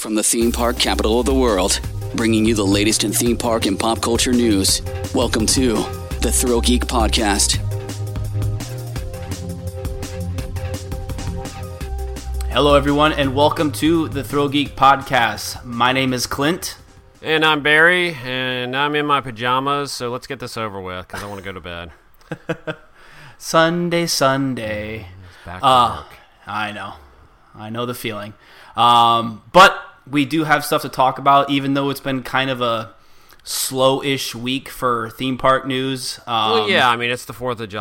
From the theme park capital of the world, bringing you the latest in theme park and pop culture news. Welcome to the Thrill Geek Podcast. Hello, everyone, and welcome to the Thrill Geek Podcast. My name is Clint. And I'm Barry, and I'm in my pajamas, so let's get this over with, because I want to go to bed. Sunday. It's back to work. I know the feeling. But we do have stuff to talk about, even though it's been kind of a slow-ish week for theme park news. Well, yeah, I mean, it's the 4th of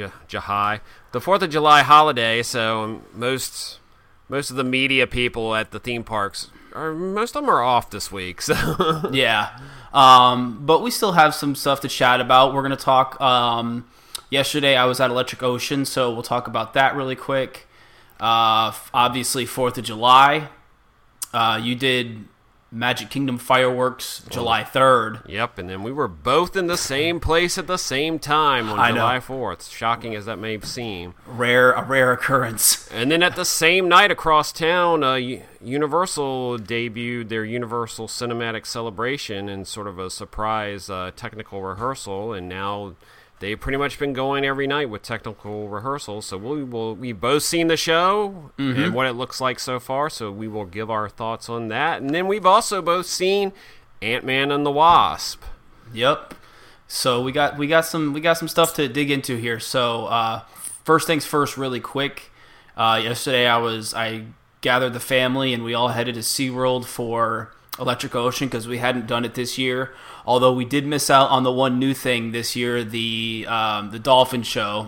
the 4th of July holiday, so most of the media people at the theme parks, most of them are off this week. So yeah, but we still have some stuff to chat about. We're going to talk. Yesterday, I was at Electric Ocean, so we'll talk about that really quick. Obviously, 4th of July. You did Magic Kingdom fireworks July 3rd. Yep, and then we were both in the same place at the same time on July 4th. Shocking as that may seem. A rare occurrence. And then at the same night across town, Universal debuted their Universal Cinematic Celebration in sort of a surprise technical rehearsal, and now they've pretty much been going every night with technical rehearsals. So we've both seen the show and what it looks like so far, so we will give our thoughts on that. And then we've also both seen Ant-Man and the Wasp. Yep. So we got some stuff to dig into here. So first things first, really quick. Yesterday I gathered the family and we all headed to SeaWorld for Electric Ocean because we hadn't done it this year. Although we did miss out on the one new thing this year, the dolphin show,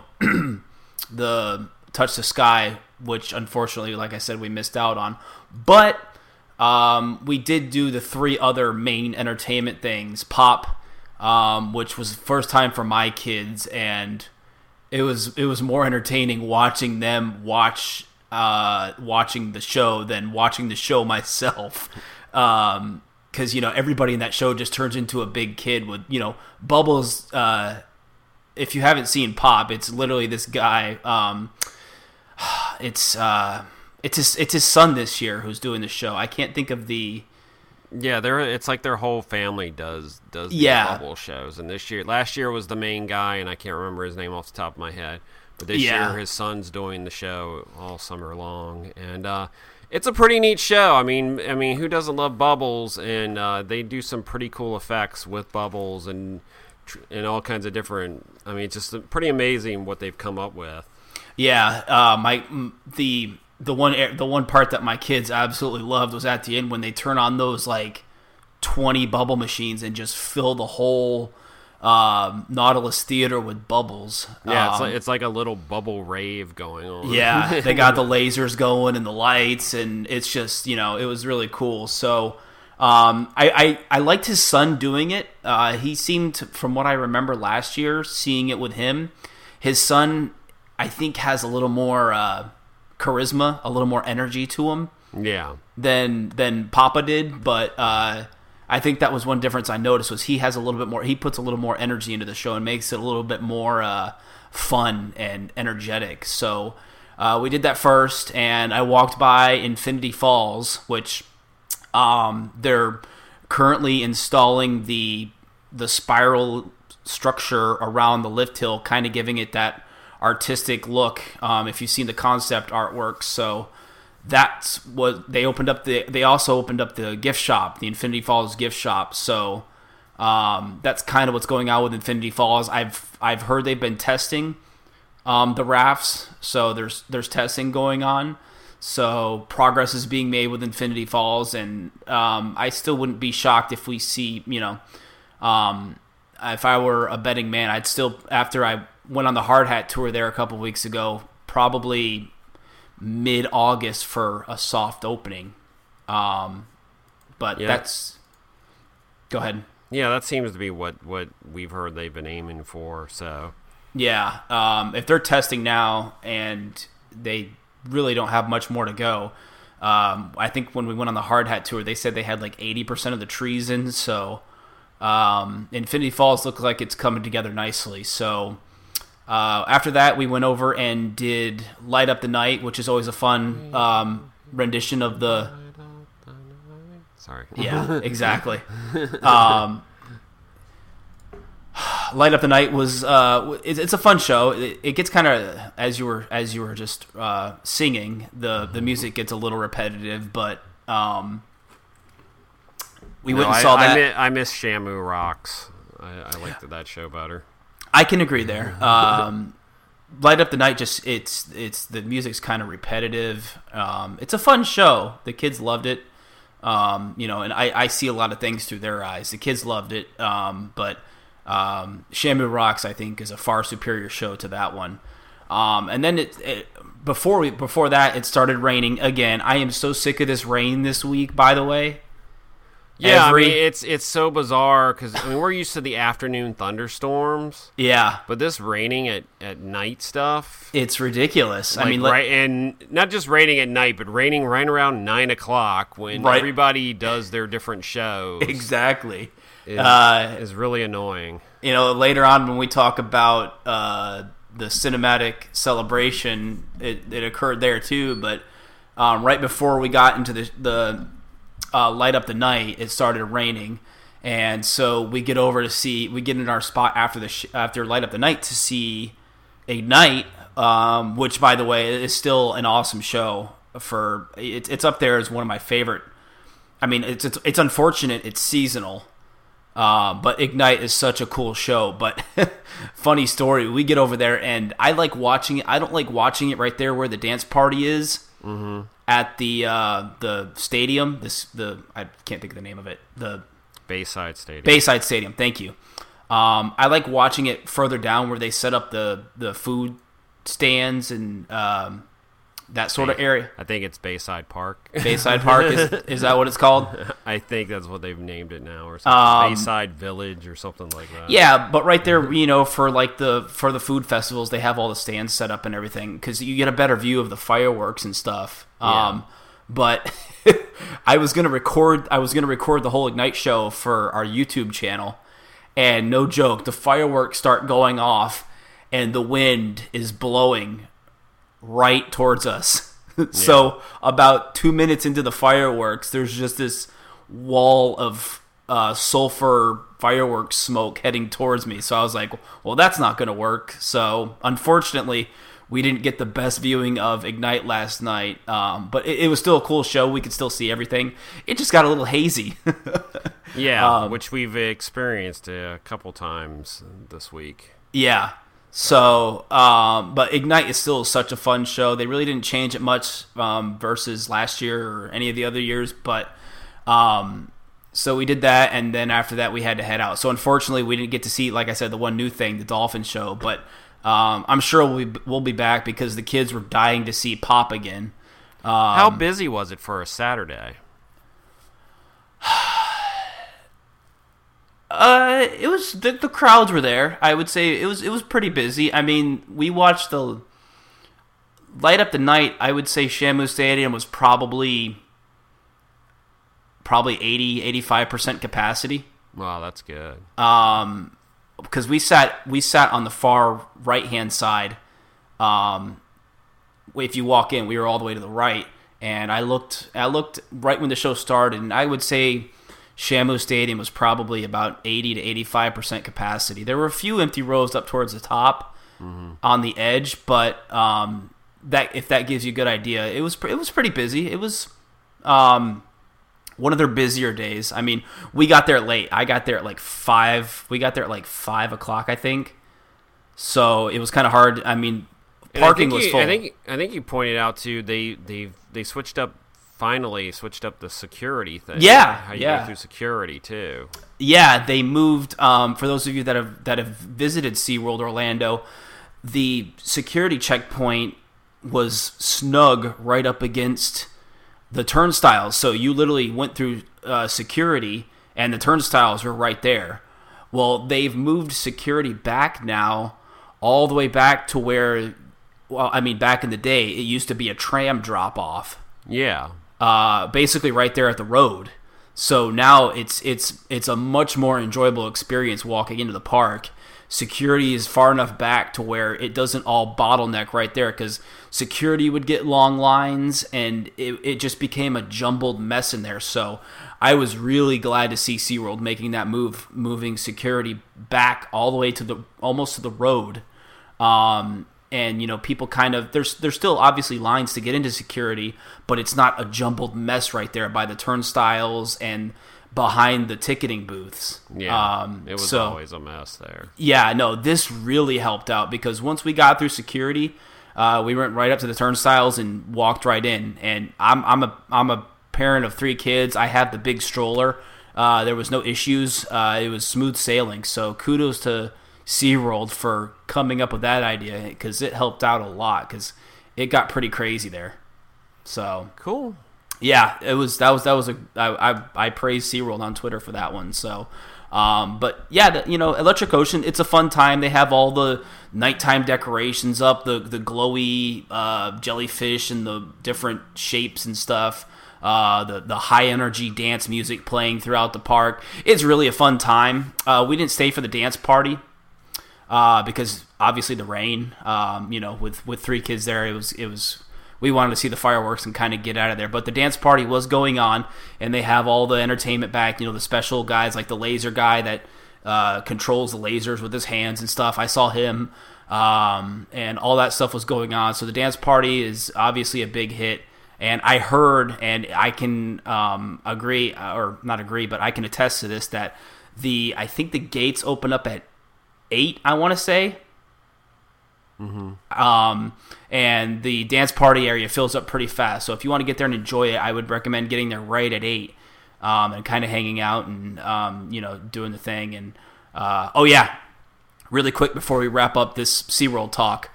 the Touch the Sky, which unfortunately, like I said, we missed out on. But we did do the three other main entertainment things. Pop, which was the first time for my kids, and it was more entertaining watching them watching the show than watching the show myself. Because, everybody in that show just turns into a big kid with, Bubbles. If you haven't seen Pop, it's literally this guy. It's his son this year who's doing the show. I can't think of the. Yeah, it's like their whole family does the Bubble shows. And last year was the main guy, and I can't remember his name off the top of my head. But this year, his son's doing the show all summer long, and it's a pretty neat show. I mean, who doesn't love Bubbles? And they do some pretty cool effects with Bubbles and all kinds of different. I mean, it's just pretty amazing what they've come up with. Yeah, the one part that my kids absolutely loved was at the end when they turn on those like 20 bubble machines and just fill the whole Nautilus Theater with bubbles. Yeah, it's like a little bubble rave going on. Yeah, they got the lasers going and the lights, and it's just, it was really cool. So I liked his son doing it. He seemed, from what I remember last year, seeing it with him, his son, I think, has a little more charisma, a little more energy to him. Yeah. Than Papa did, but I think that was one difference I noticed was he puts a little more energy into the show and makes it a little bit more fun and energetic. So we did that first, and I walked by Infinity Falls, which they're currently installing the spiral structure around the lift hill, kind of giving it that artistic look. If you've seen the concept artwork, so. That's what they opened up. They also opened up the gift shop, the Infinity Falls gift shop. So that's kind of what's going on with Infinity Falls. I've heard they've been testing the rafts, so there's testing going on. So progress is being made with Infinity Falls, and I still wouldn't be shocked if we see, if I were a betting man, I'd still, after I went on the Hard Hat tour there a couple weeks ago, probably mid-August for a soft opening. But that's... Go ahead. Yeah, that seems to be what we've heard they've been aiming for, so... Yeah, if they're testing now and they really don't have much more to go, I think when we went on the Hard Hat tour, they said they had like 80% of the trees in, so Infinity Falls looks like it's coming together nicely, so... After that, we went over and did Light Up the Night, which is always a fun rendition of the Sorry. Yeah, exactly. Light Up the Night was it's a fun show. It gets kind of, as you were just singing, the music gets a little repetitive, but we went and saw that. I miss Shamu Rocks. I liked that show better. I can agree there. Light Up the Night, just it's the music's kind of repetitive. It's a fun show. The kids loved it. And I see a lot of things through their eyes. The kids loved it, but Shamu Rocks, I think, is a far superior show to that one. And then before that, it started raining again. I am so sick of this rain this week, by the way. Yeah, it's so bizarre because we're used to the afternoon thunderstorms. Yeah, but this raining at night stuff, it's ridiculous. And not just raining at night, but raining right around 9 o'clock when everybody does their different shows. Exactly, is really annoying. Later on when we talk about the cinematic celebration, it occurred there too. But right before we got into the Light Up the Night, it started raining, and so we get in our spot after Light Up the Night to see Ignite, which, by the way, is still an awesome show. It's up there as one of my favorite. I mean, it's unfortunate it's seasonal, but Ignite is such a cool show. But funny story, we get over there, and I like watching it. I don't like watching it right there where the dance party is. Mm-hmm. At the stadium, I can't think of the name of it. The Bayside Stadium. Bayside Stadium. Thank you. I like watching it further down where they set up the food stands and that sort of area. I think it's Bayside Park. Bayside Park is that what it's called? I think that's what they've named it now, or something. Bayside Village or something like that. Yeah, but right there, for the food festivals, they have all the stands set up and everything because you get a better view of the fireworks and stuff. Yeah. But I was gonna record the whole Ignite show for our YouTube channel, and no joke, the fireworks start going off, and the wind is blowing right towards us. So about 2 minutes into the fireworks, there's just this wall of sulfur fireworks smoke heading towards me. So I was like, well, that's not going to work. So unfortunately, we didn't get the best viewing of Ignite last night. But it was still a cool show. We could still see everything. It just got a little hazy. Yeah, which we've experienced a couple times this week. Yeah. So, but Ignite is still such a fun show. They really didn't change it much versus last year or any of the other years. But so we did that, and then after that we had to head out. So unfortunately, we didn't get to see, like I said, the one new thing, the Dolphin show. But I'm sure we'll be back because the kids were dying to see Pop again. How busy was it for a Saturday? It was the crowds were there. I would say it was pretty busy. I mean, we watched the Light Up the Night. I would say Shamu Stadium was probably 80-85% capacity. Wow, that's good. Because we sat on the far right hand side. If you walk in, we were all the way to the right, and I looked right when the show started, and I would say Shamu Stadium was probably about 80 to 85% capacity. There were a few empty rows up towards the top on the edge, but if that gives you a good idea, it was pretty busy. It was one of their busier days. I mean, we got there late. I got there at like 5. We got there at like 5 o'clock, I think. So it was kind of hard. I mean, parking was full. I think you pointed out too. They switched up the security thing. Yeah, how you go through security too. Yeah, they moved. For those of you that have visited SeaWorld Orlando, the security checkpoint was snug right up against the turnstiles. So you literally went through security, and the turnstiles were right there. Well, they've moved security back now, all the way back to where. Well, I mean, back in the day, it used to be a tram drop off. Yeah. Basically right there at the road. So now it's a much more enjoyable experience walking into the park security is far enough back to where it doesn't all bottleneck right there, because security would get long lines and it just became a jumbled mess in there. So I was really glad to see SeaWorld making that move, moving security back all the way to almost to the road. And, you know, people kind of, there's still obviously lines to get into security, but it's not a jumbled mess right there by the turnstiles and behind the ticketing booths. Yeah, it was always a mess there. Yeah, no, this really helped out, because once we got through security, we went right up to the turnstiles and walked right in. And I'm a parent of 3 kids. I have the big stroller. There was no issues. It was smooth sailing. So kudos to SeaWorld for coming up with that idea, because it helped out a lot, because it got pretty crazy there. So cool. Yeah, it was I praised SeaWorld on Twitter for that one. So but yeah, you know, Electric Ocean, it's a fun time. They have all the nighttime decorations up, the glowy jellyfish and the different shapes and stuff. The high energy dance music playing throughout the park. It's really a fun time. We didn't stay for the dance party because obviously the rain. You know, with 3 kids there, it was we wanted to see the fireworks and kind of get out of there. But the dance party was going on, and they have all the entertainment back. You know, the special guys like the laser guy that controls the lasers with his hands and stuff. I saw him, and all that stuff was going on. So the dance party is obviously a big hit. And I heard, and I can agree, or not agree, but I can attest to this, that I think the gates open up at 8, I want to say. Mm-hmm. And the dance party area fills up pretty fast. So if you want to get there and enjoy it, I would recommend getting there right at 8, and kind of hanging out and, you know, doing the thing. And, oh yeah, really quick before we wrap up this SeaWorld talk.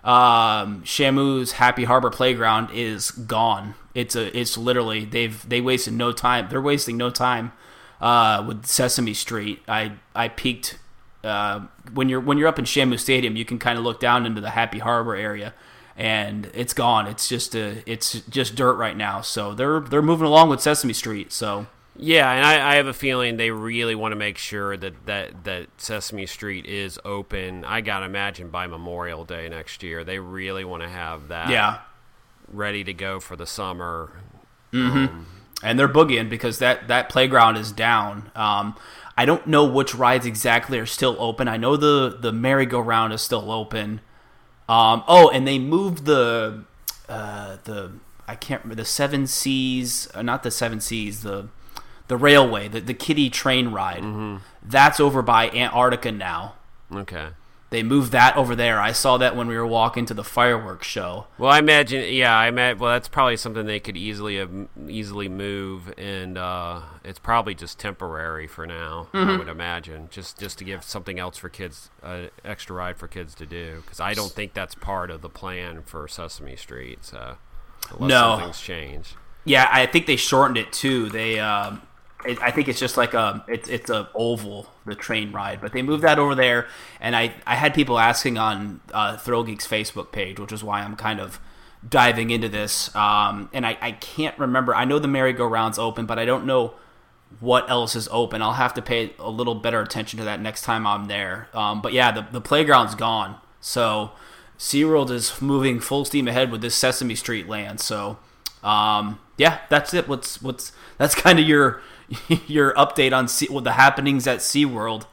Shamu's Happy Harbor Playground is gone. It's literally, they wasted no time. They're wasting no time, with Sesame Street. I peeked, when you're up in Shamu Stadium, you can kind of look down into the Happy Harbor area, and it's gone. It's just dirt right now. So they're moving along with Sesame Street. So. Yeah, and I have a feeling they really want to make sure that Sesame Street is open. I gotta imagine by Memorial Day next year, they really want to have that ready to go for the summer. Mm-hmm. And they're boogieing because that playground is down. I don't know which rides exactly are still open. I know the merry-go-round is still open. And they moved the I can't remember, the Seven Seas, not the Seven Seas, the railway, the kiddie train ride. Mm-hmm. That's over by Antarctica now. Okay. They moved that over there. I saw that when we were walking to the fireworks show. Well, I imagine, well, that's probably something they could easily move, and it's probably just temporary for now, mm-hmm. I would imagine, just to give something else for kids, extra ride for kids to do, because I don't think that's part of the plan for Sesame Street, so unless something's changed. Yeah, I think they shortened it, too. They... I think it's just like it's a oval, the train ride, but they moved that over there, and I had people asking on Thrill Geek's Facebook page, which is why I'm kind of diving into this, and I can't remember. I know the merry-go-round's open, but I don't know what else is open. I'll have to pay a little better attention to that next time I'm there. But yeah, the playground's gone, so SeaWorld is moving full steam ahead with this Sesame Street land. So yeah, that's it. That's kind of your update on the happenings at SeaWorld.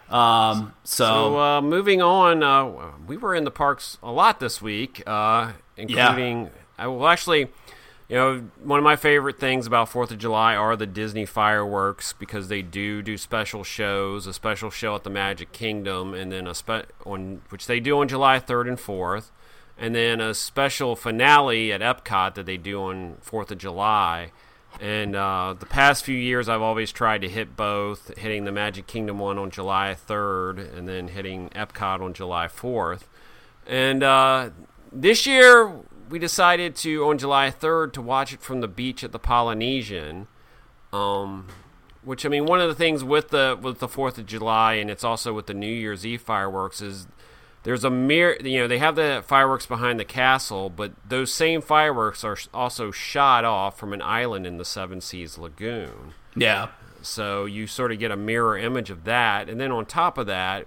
So moving on, we were in the parks a lot this week, including, actually, you know, one of my favorite things about 4th of July are the Disney fireworks, because they do special shows, a special show at the Magic Kingdom, and then which they do on July 3rd and 4th, and then a special finale at Epcot that they do on 4th of July. And the past few years, I've always tried to hit both, hitting the Magic Kingdom one on July 3rd and then hitting Epcot on July 4th. And this year, we decided on July 3rd, to watch it from the beach at the Polynesian, which, I mean, one of the things with the 4th of July, and it's also with the New Year's Eve fireworks, is there's a mirror, you know, they have the fireworks behind the castle, but those same fireworks are also shot off from an island in the Seven Seas Lagoon. Yeah. So you sort of get a mirror image of that. And then on top of that,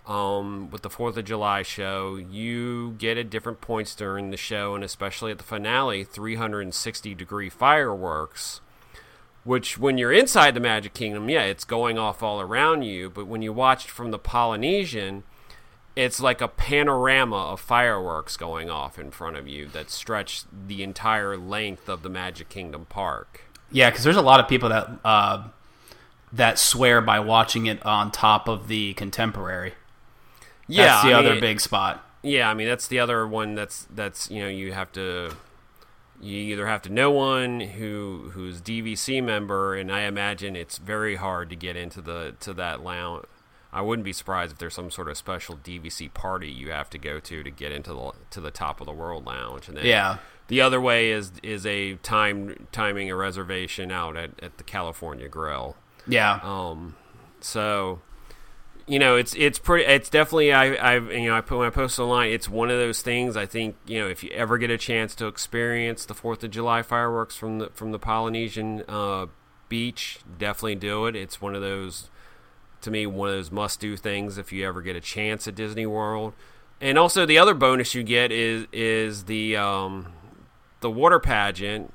with the 4th of July show, you get at different points during the show, and especially at the finale, 360-degree fireworks, which when you're inside the Magic Kingdom, it's going off all around you, but when you watch from the Polynesian, it's like a panorama of fireworks going off in front of you that stretch the entire length of the Magic Kingdom park. Yeah, because there's a lot of people that swear by watching it on top of the Contemporary. Yeah, that's the other big spot. Yeah, I mean that's the other one. That's you either have to know one who's DVC member, and I imagine it's very hard to get into that lounge. I wouldn't be surprised if there's some sort of special DVC party you have to go to get into the Top of the World lounge, and then the other way is a timing a reservation out at the California Grill. Yeah. So, it's pretty. It's definitely I put when I post online. It's one of those things. I think if you ever get a chance to experience the 4th of July fireworks from the Polynesian beach, definitely do it. It's one of those, to me, one of those must-do things if you ever get a chance at Disney World. And also the other bonus you get is the water pageant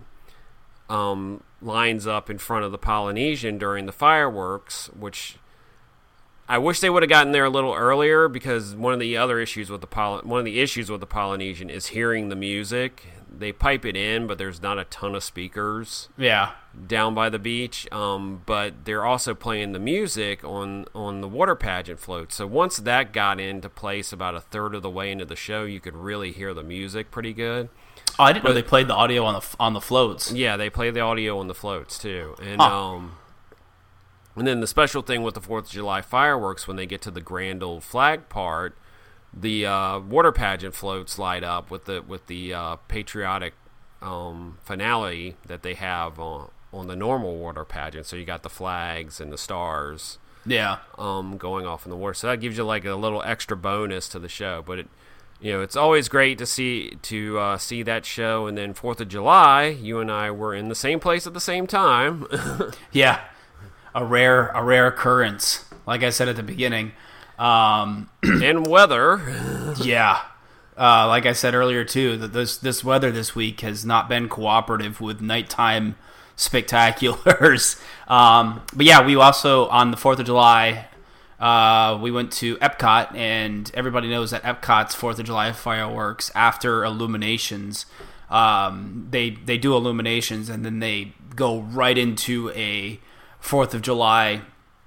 lines up in front of the Polynesian during the fireworks, which I wish they would have gotten there a little earlier, because one of the issues with the Polynesian is hearing the music. They pipe it in, but there's not a ton of speakers. Yeah. Down by the beach, but they're also playing the music on the water pageant float. So once that got into place about a third of the way into the show, you could really hear the music pretty good. Oh, I didn't know they played the audio on the floats. Yeah, they play the audio on the floats too, and then the special thing with the 4th of July fireworks, when they get to the Grand Old Flag part, the water pageant floats light up with the patriotic finale that they have on the normal water pageant. So you got the flags and the stars, going off in the water. So that gives you like a little extra bonus to the show. But it's always great to see that show. And then 4th of July, you and I were in the same place at the same time. Yeah, a rare occurrence. Like I said at the beginning, and weather. Yeah. Like I said earlier too, that this weather this week has not been cooperative with nighttime spectaculars. But yeah, we also, on the 4th of July, we went to Epcot, and everybody knows that Epcot's 4th of July fireworks, after Illuminations, they do Illuminations, and then they go right into a 4th of July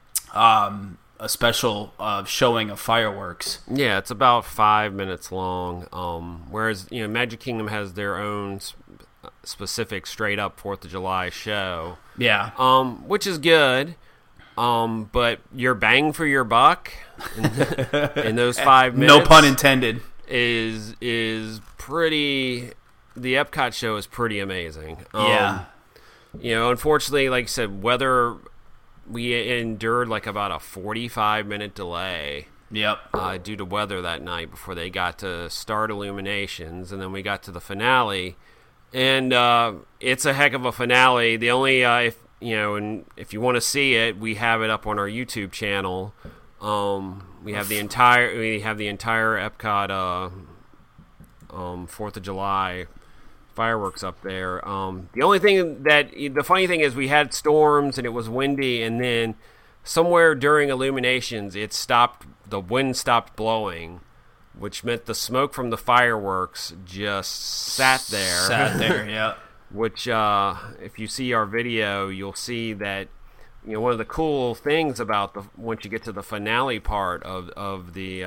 a special showing of fireworks. Yeah, it's about 5 minutes long. Whereas Magic Kingdom has their own specific straight up 4th of July show. Yeah. Which is good. But your bang for your buck in those 5 minutes, no pun intended, is pretty. The Epcot show is pretty amazing. Yeah. Unfortunately, like I said, weather. We endured like about a 45-minute delay. Yep. Due to weather that night before they got to start Illuminations, and then we got to the finale, and it's a heck of a finale. The only if you want to see it, we have it up on our YouTube channel. We have the entire Epcot 4th of July fireworks up there. The funny thing is we had storms and it was windy, and then somewhere during Illuminations the wind stopped blowing, which meant the smoke from the fireworks just sat there. Yeah. Which if you see our video, you'll see that one of the cool things about once you get to the finale part of the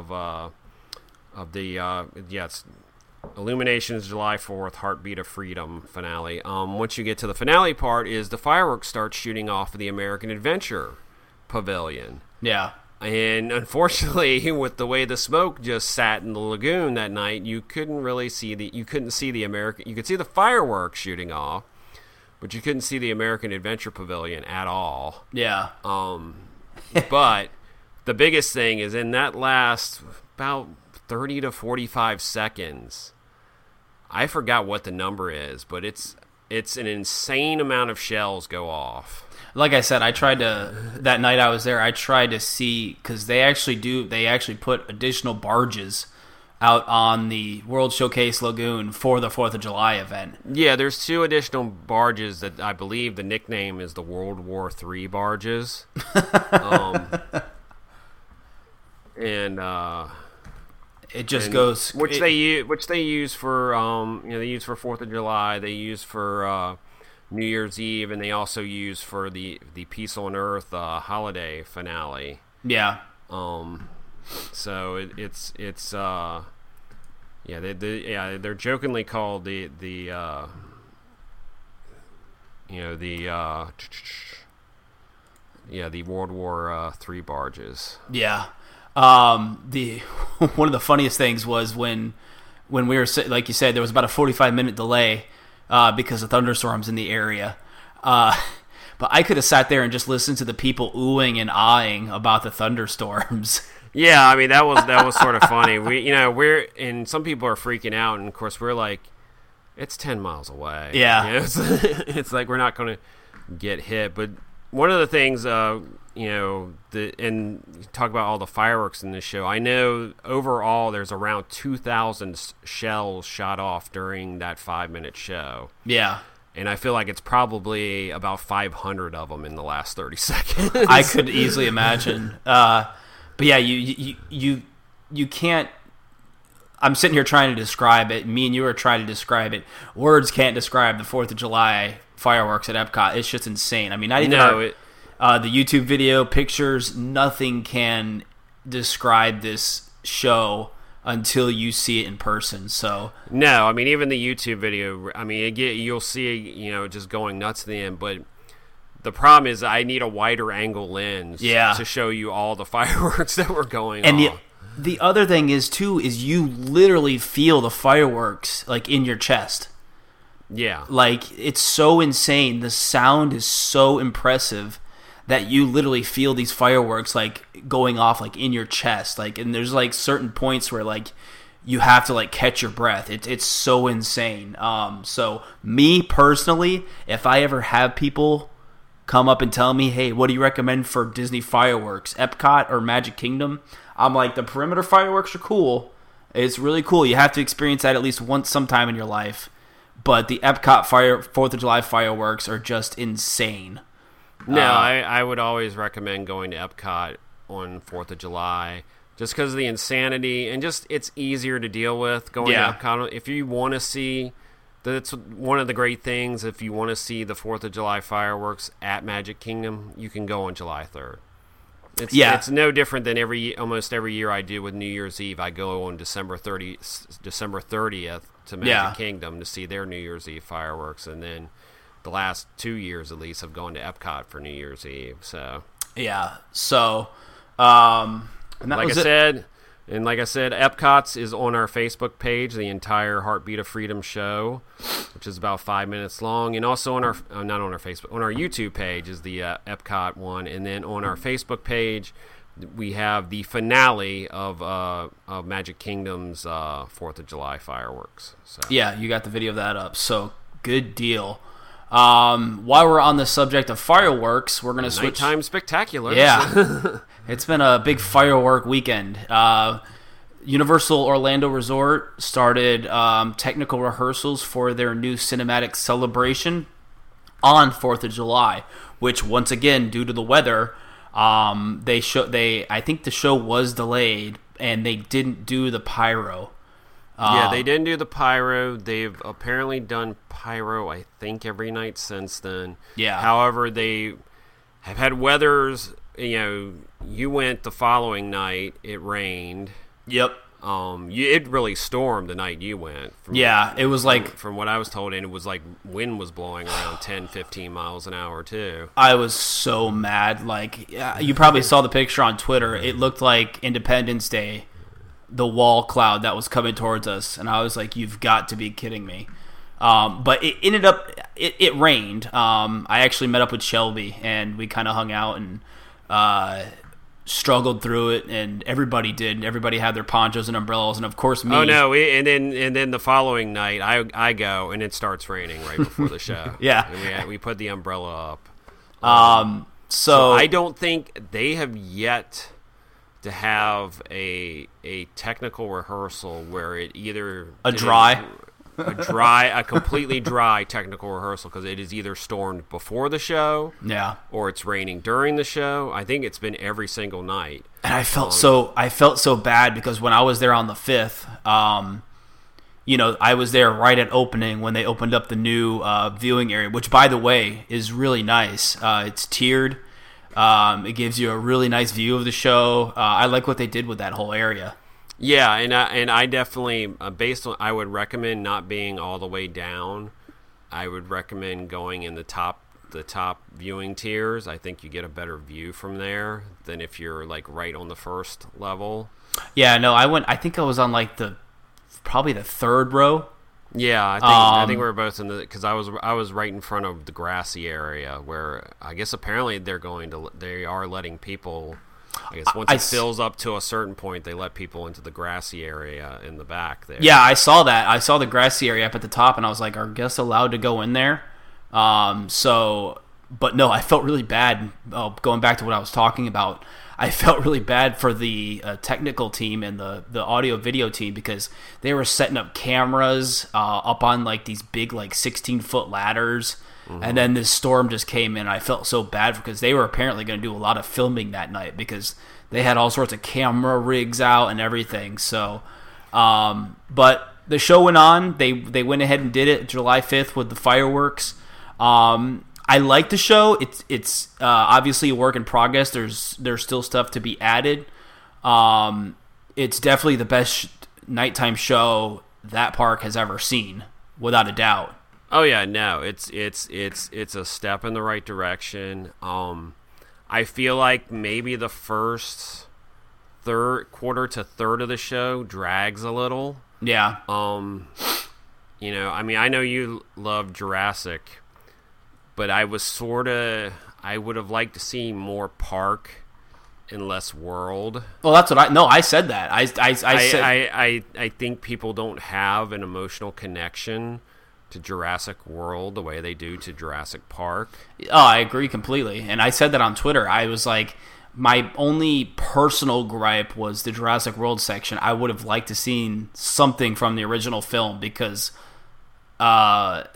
Illuminations July 4th Heartbeat of Freedom finale. Once you get to the finale part, is the fireworks start shooting off of the American Adventure Pavilion. Yeah. And unfortunately, with the way the smoke just sat in the lagoon that night, you couldn't see the American. You could see the fireworks shooting off, but you couldn't see the American Adventure Pavilion at all. Yeah. But the biggest thing is in that last about 30 to 45 seconds. I forgot what the number is, but it's it's an insane amount of shells go off. Like I said, that night I was there, I tried to see, because they actually put additional barges out on the World Showcase Lagoon for the 4th of July event. Yeah, there's 2 additional barges that I believe the nickname is the World War III barges. It just goes... They use for, they use for 4th of July, they use for New Year's Eve, and they also use for the Peace on Earth holiday finale. Yeah. So they're jokingly called the World War III barges. Yeah. The one of the funniest things was when we were, like you said, there was about a 45-minute delay because of thunderstorms in the area. But I could have sat there and just listened to the people oohing and aahing about the thunderstorms. Yeah, I mean that was sort of funny. And some people are freaking out, and of course we're like, it's 10 miles away. Yeah, it's like we're not going to get hit. But one of the things, and talk about all the fireworks in this show. I know overall there's around 2,000 shells shot off during that 5-minute show. Yeah. And I feel like it's probably about 500 of them in the last 30 seconds. I could easily imagine. But yeah, you can't. I'm sitting here trying to describe it. Me and you are trying to describe it. Words can't describe the 4th of July fireworks at Epcot. It's just insane. I mean, not even the YouTube video, pictures, nothing can describe this show until you see it in person. So no, I mean even the YouTube video. I mean, you'll see just going nuts at the end, but. The problem is I need a wider angle lens to show you all the fireworks that were going on. And the other thing is, too, is you literally feel the fireworks, like, in your chest. Yeah. Like, it's so insane. The sound is so impressive that you literally feel these fireworks, like, going off, like, in your chest. Like, and there's, like, certain points where, like, you have to, like, catch your breath. It's so insane. So, me, personally, if I ever have people come up and tell me, hey, what do you recommend for Disney fireworks, Epcot or Magic Kingdom? I'm like, the perimeter fireworks are cool. It's really cool. You have to experience that at least once sometime in your life. But the Epcot 4th of July fireworks are just insane. No, I would always recommend going to Epcot on 4th of July just because of the insanity and just it's easier to deal with going to Epcot. If you want to see... That's one of the great things. If you want to see the 4th of July fireworks at Magic Kingdom, you can go on July 3rd. It's no different than almost every year I do with New Year's Eve. I go on December 30th to Magic Kingdom to see their New Year's Eve fireworks, and then the last 2 years at least have gone to Epcot for New Year's Eve. So yeah, so and that like was I said. And like I said, Epcot's is on our Facebook page, the entire Heartbeat of Freedom show, which is about 5 minutes long. And also on our, not on our Facebook, on our YouTube page is the Epcot one. And then on our Facebook page, we have the finale of Magic Kingdom's 4th of July fireworks. So. Yeah, you got the video of that up. So good deal. While we're on the subject of fireworks, we're going to switch. Nighttime spectaculars. Yeah. It's been a big firework weekend. Universal Orlando Resort started technical rehearsals for their new cinematic celebration on 4th of July, which once again, due to the weather, I think the show was delayed and they didn't do the pyro. Yeah, they didn't do the pyro. They've apparently done pyro, I think, every night since then. Yeah. However, they have had weathers. You went the following night. It rained. Yep. It really stormed the night you went. It was like... From what I was told, and it was like wind was blowing around 10, 15 miles an hour, too. I was so mad. Like, you probably saw the picture on Twitter. It looked like Independence Day, the wall cloud that was coming towards us. And I was like, you've got to be kidding me. But it ended up... It rained. I actually met up with Shelby, and we kind of hung out and... struggled through it, and everybody did. Everybody had their ponchos and umbrellas, and of course me. Oh no! And then the following night, I go and it starts raining right before the show. Yeah, and we put the umbrella up. So I don't think they have yet to have a technical rehearsal where it either a completely dry technical rehearsal, because it is either stormed before the show, or it's raining during the show. I think it's been every single night, and I felt so bad because when I was there on the 5th, I was there right at opening when they opened up the new viewing area, which, by the way, is really nice. It's tiered. It gives you a really nice view of the show. I like what they did with that whole area. Yeah, and I definitely, I would recommend not being all the way down. I would recommend going in the top viewing tiers. I think you get a better view from there than if you're like right on the first level. Yeah, no, I think I was on like probably the 3rd row. Yeah, I think we were both in because I was right in front of the grassy area where I guess apparently they are letting people. I guess once it fills up to a certain point, they let people into the grassy area in the back there. Yeah, I saw that. I saw the grassy area up at the top, and I was like, are guests allowed to go in there? But no, I felt really bad. Going back to what I was talking about, I felt really bad for the technical team and the audio video team because they were setting up cameras up on like these big like 16-foot ladders. Mm-hmm. And then this storm just came in. I felt so bad because they were apparently going to do a lot of filming that night because they had all sorts of camera rigs out and everything. So, but the show went on. They went ahead and did it July 5th with the fireworks. I like the show. It's obviously a work in progress. There's still stuff to be added. It's definitely the best nighttime show that park has ever seen, without a doubt. Oh yeah, no, it's a step in the right direction. I feel like maybe the first quarter to third of the show drags a little. Yeah. I mean, I know you love Jurassic, but I would have liked to see more park and less world. Well, that's what I said that. I think people don't have an emotional connection to Jurassic World the way they do to Jurassic Park. Oh, I agree completely. And I said that on Twitter. I was like, my only personal gripe was the Jurassic World section. I would have liked to seen something from the original film because that's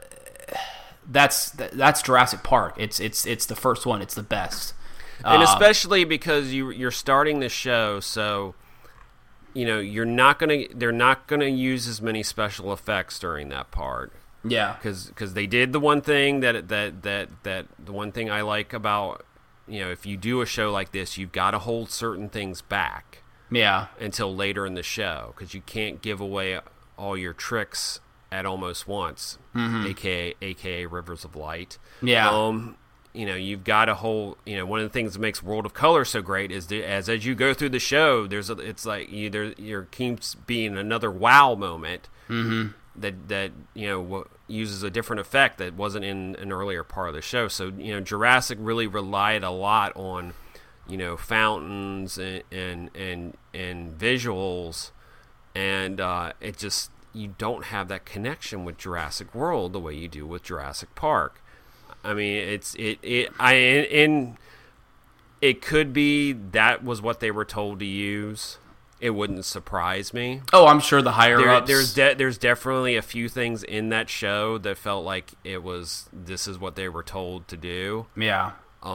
Jurassic Park. It's the first one. It's the best. And especially because you're starting the show, so they're not gonna use as many special effects during that part. Yeah, because they did the one thing that the one thing I like about if you do a show like this, you've got to hold certain things back. Yeah, until later in the show because you can't give away all your tricks at almost once, aka Rivers of Light. Yeah. You've got to hold. One of the things that makes World of Color so great is as you go through the show, it's like there keeps being another wow moment. Mm-hmm. That uses a different effect that wasn't in an earlier part of the show. So Jurassic really relied a lot on fountains and visuals, and it just you don't have that connection with Jurassic World the way you do with Jurassic Park. I mean, it could be that was what they were told to use. It wouldn't surprise me. Oh, I'm sure the higher-ups... There's definitely a few things in that show that felt like this is what they were told to do. Yeah.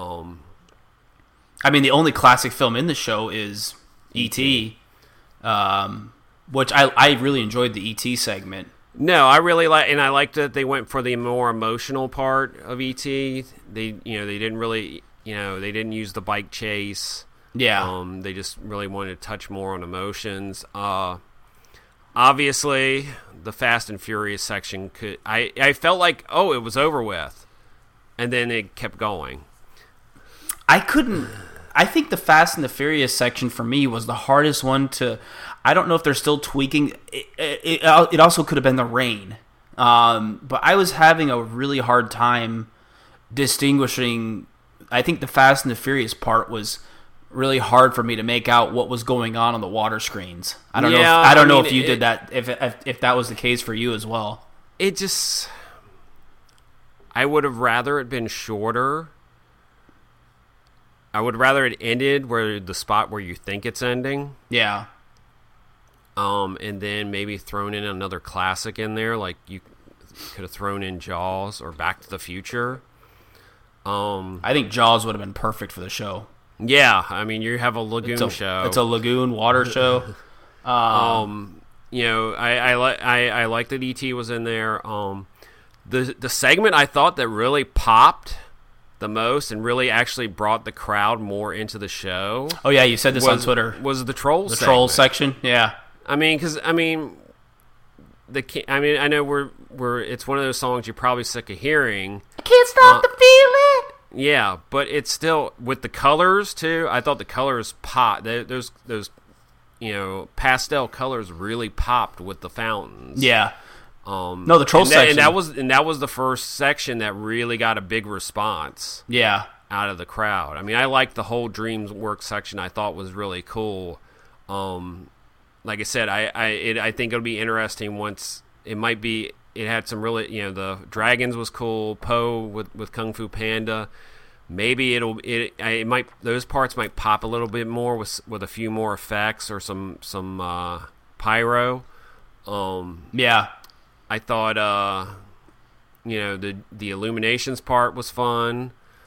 I mean, the only classic film in the show is E.T., which I really enjoyed the E.T. segment. No, I really I liked that they went for the more emotional part of E.T. They didn't really, they didn't use the bike chase. Yeah. They just really wanted to touch more on emotions. Obviously, the Fast and Furious section I felt like, it was over with. And then it kept going. I think the Fast and the Furious section for me was the hardest one to... I don't know if they're still tweaking. It also could have been the rain. But I was having a really hard time distinguishing... I think the Fast and the Furious part was really hard for me to make out what was going on the water screens. I don't know if you did that, if that was the case for you as well. It just, I would have rather it been shorter. I would rather it ended where the spot where you think it's ending. Yeah. And then maybe thrown in another classic in there, like you could have thrown in Jaws or Back to the Future. I think Jaws would have been perfect for the show. Yeah, I mean, you have a lagoon show. It's a lagoon water show. You know, I like that E.T. was in there. The segment I thought that really popped the most and really actually brought the crowd more into the show. Oh yeah, you said this on Twitter. Was the Trolls? The Trolls section, yeah. I mean, because I know we're it's one of those songs you're probably sick of hearing. I can't stop the feeling. Yeah, but it's still with the colors too. I thought the colors pop. Those pastel colors really popped with the fountains. Yeah. No, the Troll section, and that was the first section that really got a big response. Yeah. Out of the crowd. I mean, I liked the whole DreamWorks section. I thought was really cool. Like I said, I think it'll be interesting once it might be. It had some really, the dragons was cool. Poe with Kung Fu Panda. Maybe it might, those parts might pop a little bit more with a few more effects or some pyro. Yeah, I thought the illuminations part was fun.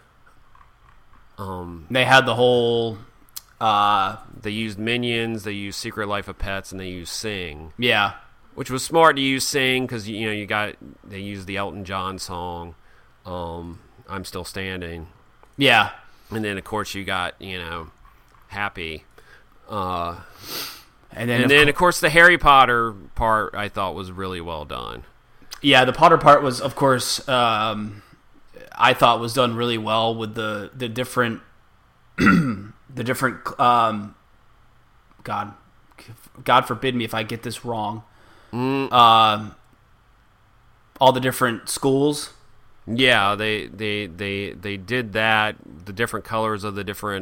They had the whole. They used Minions, they used Secret Life of Pets, and they used Sing. Yeah. Which was smart to use Sing because they used the Elton John song, "I'm Still Standing." Yeah, and then of course you got Happy, and then of course the Harry Potter part I thought was really well done. Yeah, the Potter part was of course I thought was done really well with the different God forbid me if I get this wrong. All the different schools. Yeah, they did that. The different colors of the different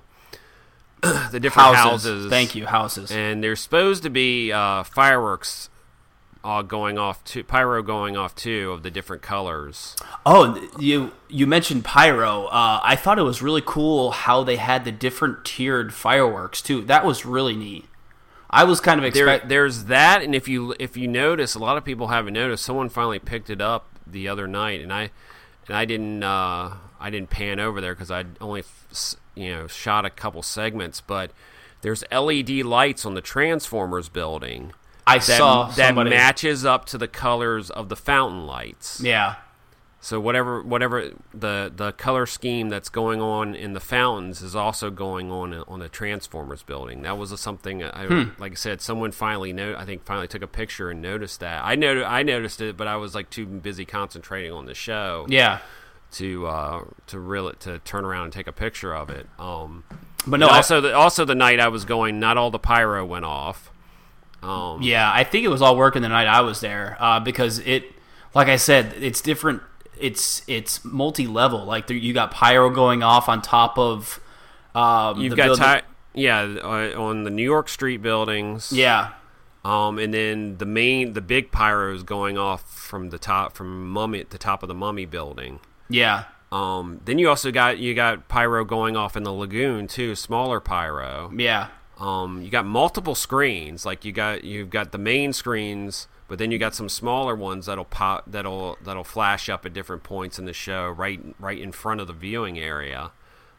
houses. Thank you, houses. And there's supposed to be fireworks going off too, pyro going off too of the different colors. Oh, you mentioned pyro. I thought it was really cool how they had the different tiered fireworks too. That was really neat. I was kind of there's that, and if you notice, a lot of people haven't noticed. Someone finally picked it up the other night, and I didn't pan over there because I'd only shot a couple segments. But there's LED lights on the Transformers building. That matches up to the colors of the fountain lights. Yeah. So whatever the color scheme that's going on in the fountains is also going on the Transformers building. That was something like I said, someone finally took a picture and noticed that. I noticed it, but I was like too busy concentrating on the show. Yeah. To turn around and take a picture of it. But no. Also the night I was going, not all the pyro went off. Yeah, I think it was all working the night I was there because it, like I said, it's different. It's multi-level. Like you got pyro going off on top of. You've got on the New York street buildings. Yeah. And then the big pyro is going off from the top the top of the Mummy building. Yeah. Then you also got pyro going off in the lagoon too, smaller pyro. Yeah. You got multiple screens. Like you've got the main screens. But then you got some smaller ones that'll flash up at different points in the show, right in front of the viewing area.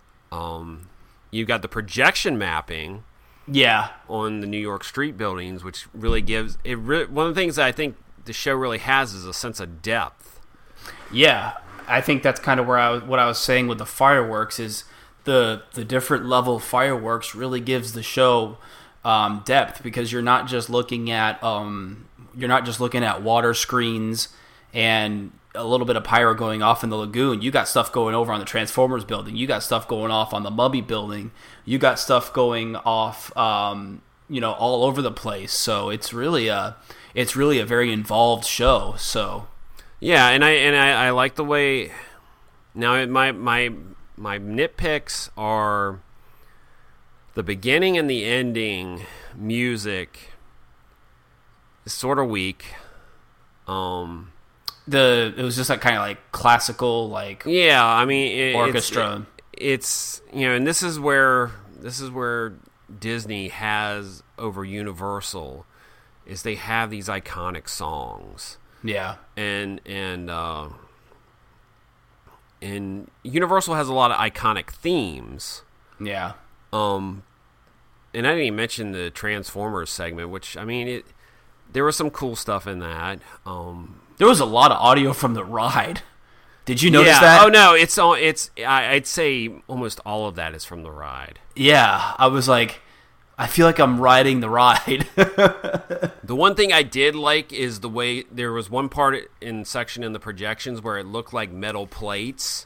You've got the projection mapping, on the New York street buildings, which really gives it. One of the things that I think the show really has is a sense of depth. Yeah, I think that's kind of what I was saying with the fireworks is the different level fireworks really gives the show depth because you're not just looking at water screens and a little bit of pyro going off in the lagoon. You got stuff going over on the Transformers building. You got stuff going off on the Mummy building. You got stuff going off, all over the place. So it's really a very involved show. So yeah, and I like the way. Now my nitpicks are the beginning and the ending music is sort of weak. It was just like kind of like classical, like I mean orchestra. It's and this is where Disney has over Universal is they have these iconic songs. Yeah, and Universal has a lot of iconic themes. Yeah. And I didn't even mention the Transformers segment, which I mean there was some cool stuff in that. There was a lot of audio from the ride. Did you notice that? Oh no, I'd say almost all of that is from the ride. Yeah, I was like, I feel like I'm riding the ride. The one thing I did like is the way there was one section in the projections where it looked like metal plates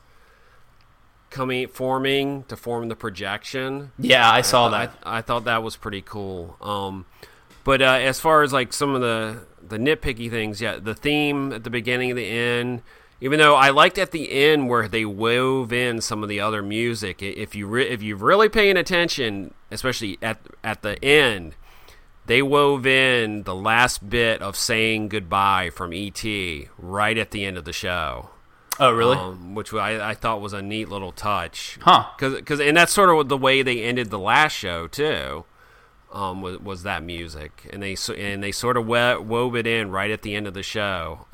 forming to form the projection. Yeah, I saw that. I thought that was pretty cool. But as far as like some of the nitpicky things, the theme at the beginning and the end, even though I liked at the end where they wove in some of the other music, if you're really paying attention, especially at the end, they wove in the last bit of saying goodbye from E.T. right at the end of the show. Oh, really? Which I thought was a neat little touch. Huh. And that's sort of the way they ended the last show, too, was that music. And they sort of wove it in right at the end of the show.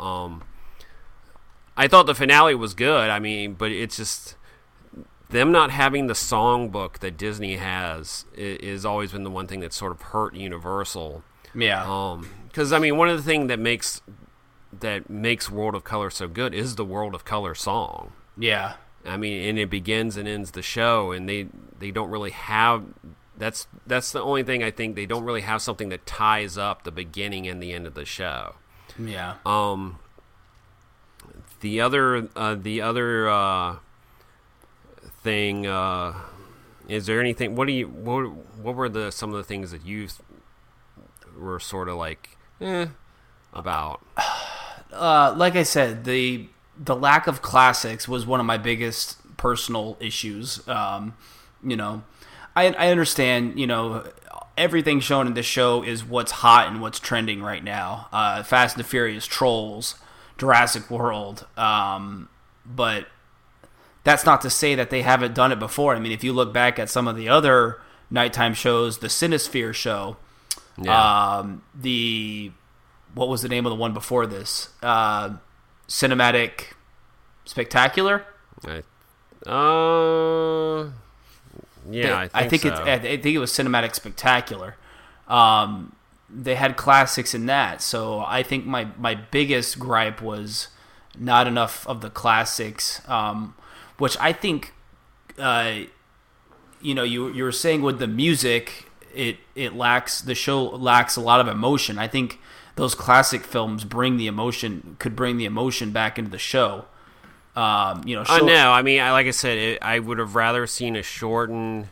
I thought the finale was good. I mean, but it's just them not having the songbook that Disney has is always been the one thing that's sort of hurt Universal. Yeah. Because I mean, one of the things that makes World of Color so good is the World of Color song. Yeah. I mean, and it begins and ends the show, and they don't really have. That's the only thing I think they don't really have something that ties up the beginning and the end of the show. Yeah. The other thing, is there anything? What were some of the things that you were sort of like about? Like I said, the lack of classics was one of my biggest personal issues. I understand. Everything shown in this show is what's hot and what's trending right now. Fast and the Furious, Trolls, Jurassic World, but that's not to say that they haven't done it before. I mean, if you look back at some of the other nighttime shows, the Cinesphere show, what was the name of the one before this? Cinematic Spectacular? I think so. I think it was Cinematic Spectacular. They had classics in that, so I think my biggest gripe was not enough of the classics, which I think, you were saying with the music, the show lacks a lot of emotion. I think those classic films could bring the emotion back into the show. I know. I mean, like I said, I would have rather seen a shortened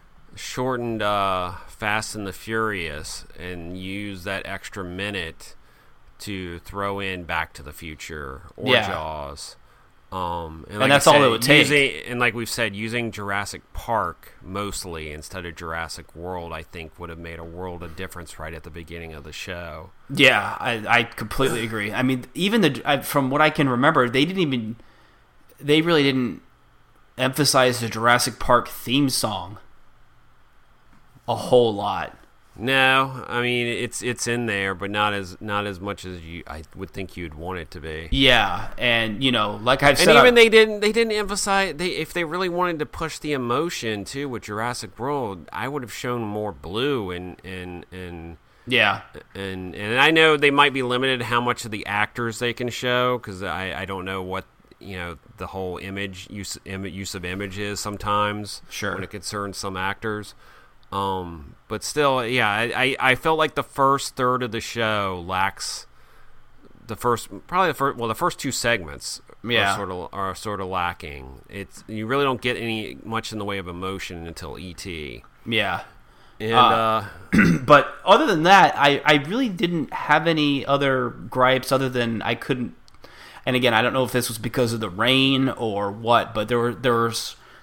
Fast and the Furious and use that extra minute to throw in Back to the Future or Jaws. And that's all it would take. And like we've said, using Jurassic Park mostly instead of Jurassic World, I think would have made a world of difference right at the beginning of the show. Yeah, I completely agree. I mean, even from what I can remember, they really didn't emphasize the Jurassic Park theme song a whole lot. No, I mean it's in there, but not as much as I would think you'd want it to be. Yeah, and like I've said, and even they didn't emphasize if they really wanted to push the emotion too with Jurassic World, I would have shown more blue and yeah, and I know they might be limited how much of the actors they can show because I don't know what the whole use of image is sometimes. Sure, when it concerns some actors. But still, I felt like the first third of the show lacks the first two segments are sort of lacking. You really don't get much in the way of emotion until E.T. Yeah. And but other than that, I really didn't have any other gripes other than I couldn't. And again, I don't know if this was because of the rain or what, but there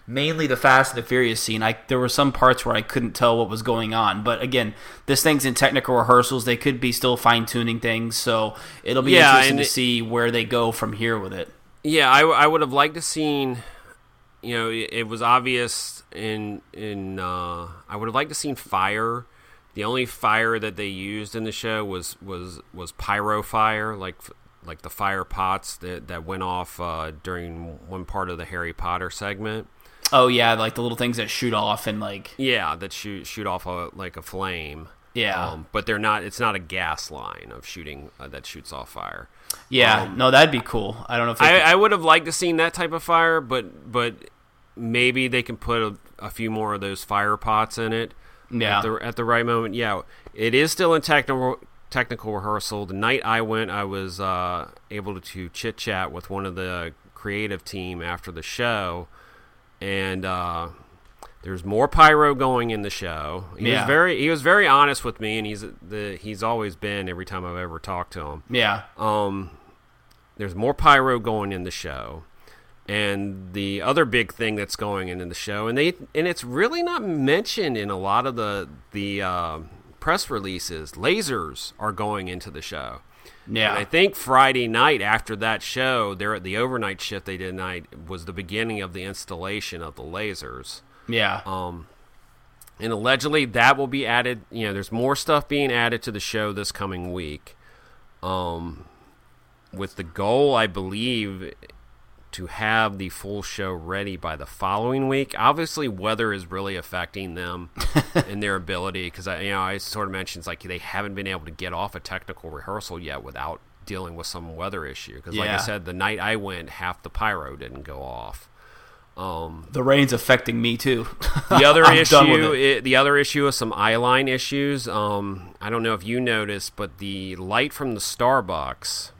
mainly the Fast and the Furious scene. There were some parts where I couldn't tell what was going on. But again, this thing's in technical rehearsals. They could be still fine-tuning things. So it'll be interesting to see where they go from here with it. Yeah, I would have liked to seen... it was obvious I would have liked to seen fire. The only fire that they used in the show was pyro fire, like the fire pots that went off during one part of the Harry Potter segment. Oh yeah, like the little things that shoot off and like that shoot off like a flame. Yeah, but they're not. It's not a gas line of shooting that shoots off fire. Yeah, no, that'd be cool. I don't know if I would have liked to seen that type of fire, but maybe they can put a few more of those fire pots in it. Yeah, at the right moment. Yeah, it is still in technical rehearsal. The night I went, I was able to chit chat with one of the creative team after the show, and there's more pyro going in the show. He was very honest with me, and he's always been every time I've ever talked to him. Yeah. There's more pyro going in the show. And the other big thing that's going in the show, and it's really not mentioned in a lot of the press releases, lasers are going into the show. Yeah. And I think Friday night after that show, the overnight shift they did night was the beginning of the installation of the lasers. Yeah. And allegedly that will be added. There's more stuff being added to the show this coming week. With the goal, I believe, to have the full show ready by the following week. Obviously, weather is really affecting them in their ability, because I sort of mentioned like they haven't been able to get off a technical rehearsal yet without dealing with some weather issue. Because like I said, the night I went, half the pyro didn't go off. The rain's affecting me too. The other issue is some eyeline issues. I don't know if you noticed, but the light from the Starbucks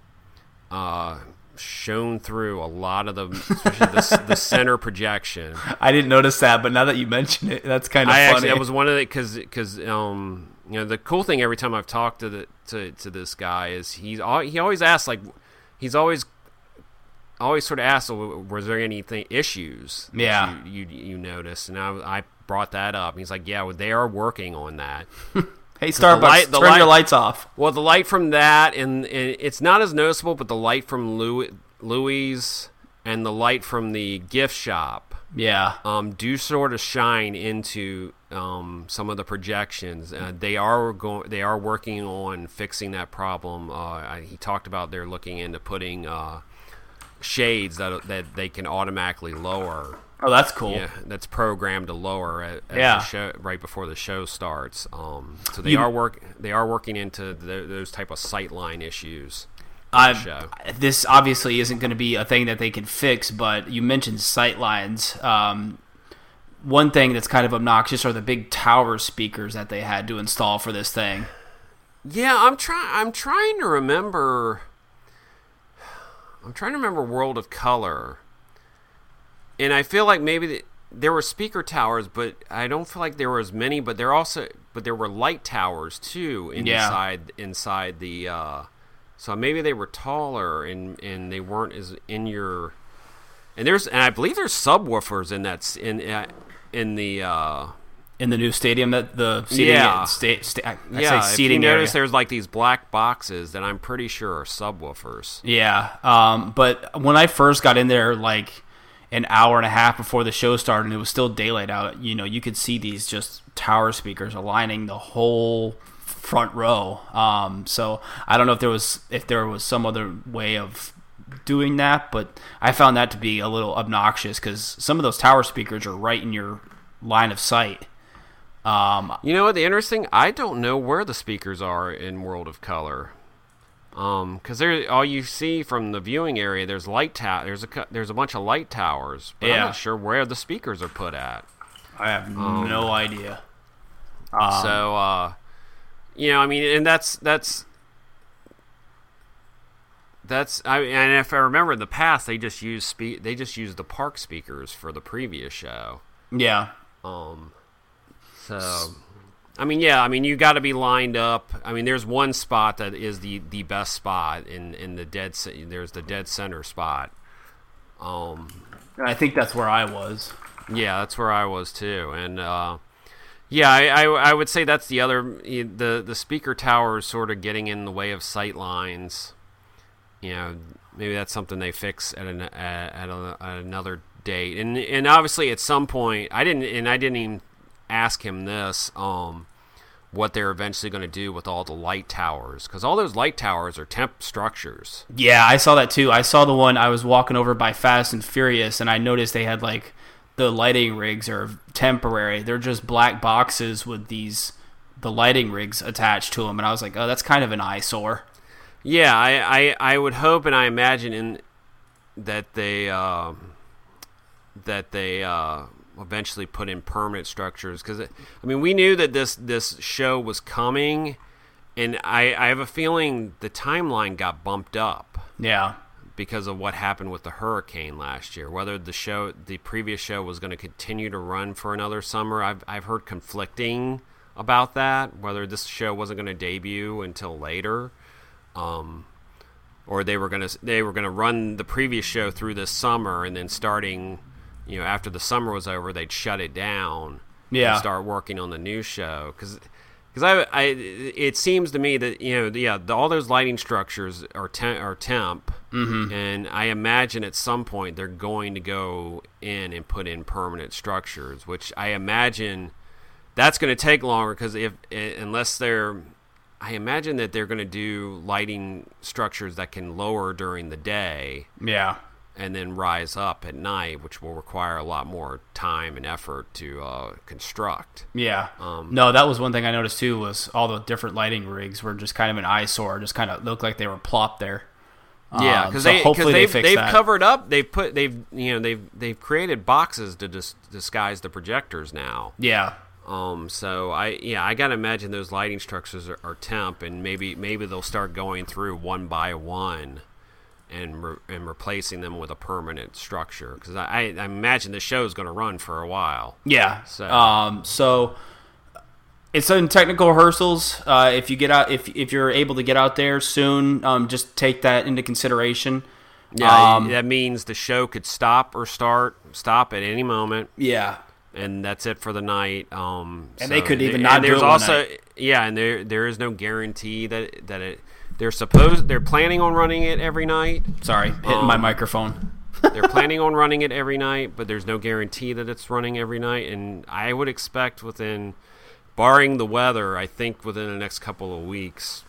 shone through a lot of especially the center projection. I didn't notice that, but now that you mention it, that's kind of funny. Actually, that was one of the because the cool thing every time I've talked to this guy is he always asks, like, he's always sort of asks, was there anything issues that you noticed? And I brought that up. And he's like, yeah, well, they are working on that. Hey, Starbucks, turn your lights off. Well, the light from that, and it's not as noticeable, but the light from Louis and the light from the gift shop, do sort of shine into some of the projections. They are working on fixing that problem. He talked about they're looking into putting shades that they can automatically lower. Oh, that's cool. Yeah, that's programmed to lower at the show, right before the show starts. So they are working into those type of sightline issues. This obviously isn't going to be a thing that they can fix, but you mentioned sightlines. One thing that's kind of obnoxious are the big tower speakers that they had to install for this thing. Yeah, I'm trying to remember. I'm trying to remember World of Color. And I feel like maybe there were speaker towers, but I don't feel like there were as many. But there were light towers too inside the. So maybe they were taller and they weren't as in your. And I believe there's subwoofers in that in the new stadium, that the seating if you notice, there's like these black boxes that I'm pretty sure are subwoofers. Yeah, but when I first got in there, like an hour and a half before the show started, and it was still daylight out, you could see these just tower speakers aligning the whole front row. So I don't know if there was some other way of doing that, but I found that to be a little obnoxious because some of those tower speakers are right in your line of sight. You know what? The interesting, I don't know where the speakers are in World of Color. Because all you see from the viewing area, there's there's a bunch of light towers, but I'm not sure where the speakers are put at. I have no idea. I mean, and that's. And if I remember in the past, they just used the park speakers for the previous show. Yeah. So, you got to be lined up. I mean, there's one spot that is the best spot in the there's the dead center spot. I think that's where I was. Yeah, that's where I was too, and yeah, I would say that's the other the speaker tower is sort of getting in the way of sight lines. You know, maybe that's something they fix at another date, and obviously at some point I didn't even ask him this. What they're eventually going to do with all the light towers, because all those light towers are temp structures. Yeah, I saw that too. I saw the one, I was walking over by Fast and Furious, and I noticed they had like the lighting rigs are temporary. They're just black boxes with the lighting rigs attached to them, and I was like, oh, that's kind of an eyesore. Yeah, I would hope and I imagine that they eventually put in permanent structures, because I mean, we knew that this show was coming, and I have a feeling the timeline got bumped up. Yeah, because of what happened with the hurricane last year. Whether the previous show was going to continue to run for another summer, I've heard conflicting about that. Whether this show wasn't going to debut until later, or they were going to run the previous show through this summer, and then starting, after the summer was over, they'd shut it down and start working on the new show. Because it seems to me that all those lighting structures are temp, mm-hmm. and I imagine at some point they're going to go in and put in permanent structures, which I imagine that's going to take longer, because I imagine that they're going to do lighting structures that can lower during the day. Yeah. And then rise up at night, which will require a lot more time and effort to construct. Yeah. No, that was one thing I noticed too, was all the different lighting rigs were just kind of an eyesore, just kind of looked like they were plopped there. Yeah, because they've covered up. They've created boxes to disguise the projectors now. Yeah. So I gotta imagine those lighting structures are temp, and maybe they'll start going through one by one and replacing them with a permanent structure, because I imagine the show is going to run for a while. Yeah. So it's in technical rehearsals. If you get out, if you're able to get out there soon, just take that into consideration. Yeah, that means the show could stop at any moment. Yeah. And that's it for the night. And they could even not do it one night. Yeah, and there is no guarantee that it. They're planning on running it every night. Sorry, hitting my microphone. They're planning on running it every night, but there's no guarantee that it's running every night. And I would expect barring the weather, I think within the next couple of weeks,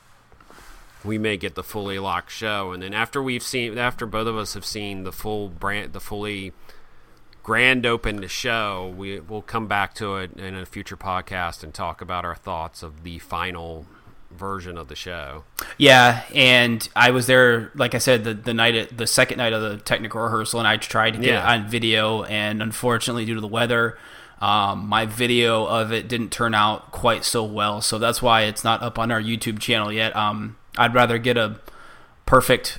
we may get the fully locked show. And then after both of us have seen the fully grand open show, we'll come back to it in a future podcast and talk about our thoughts of the final version of the show. Yeah, and I was there, like I said, the second night of the technical rehearsal, and I tried to get it on video, and unfortunately, due to the weather, my video of it didn't turn out quite so well, so that's why it's not up on our YouTube channel yet. I'd rather get a perfect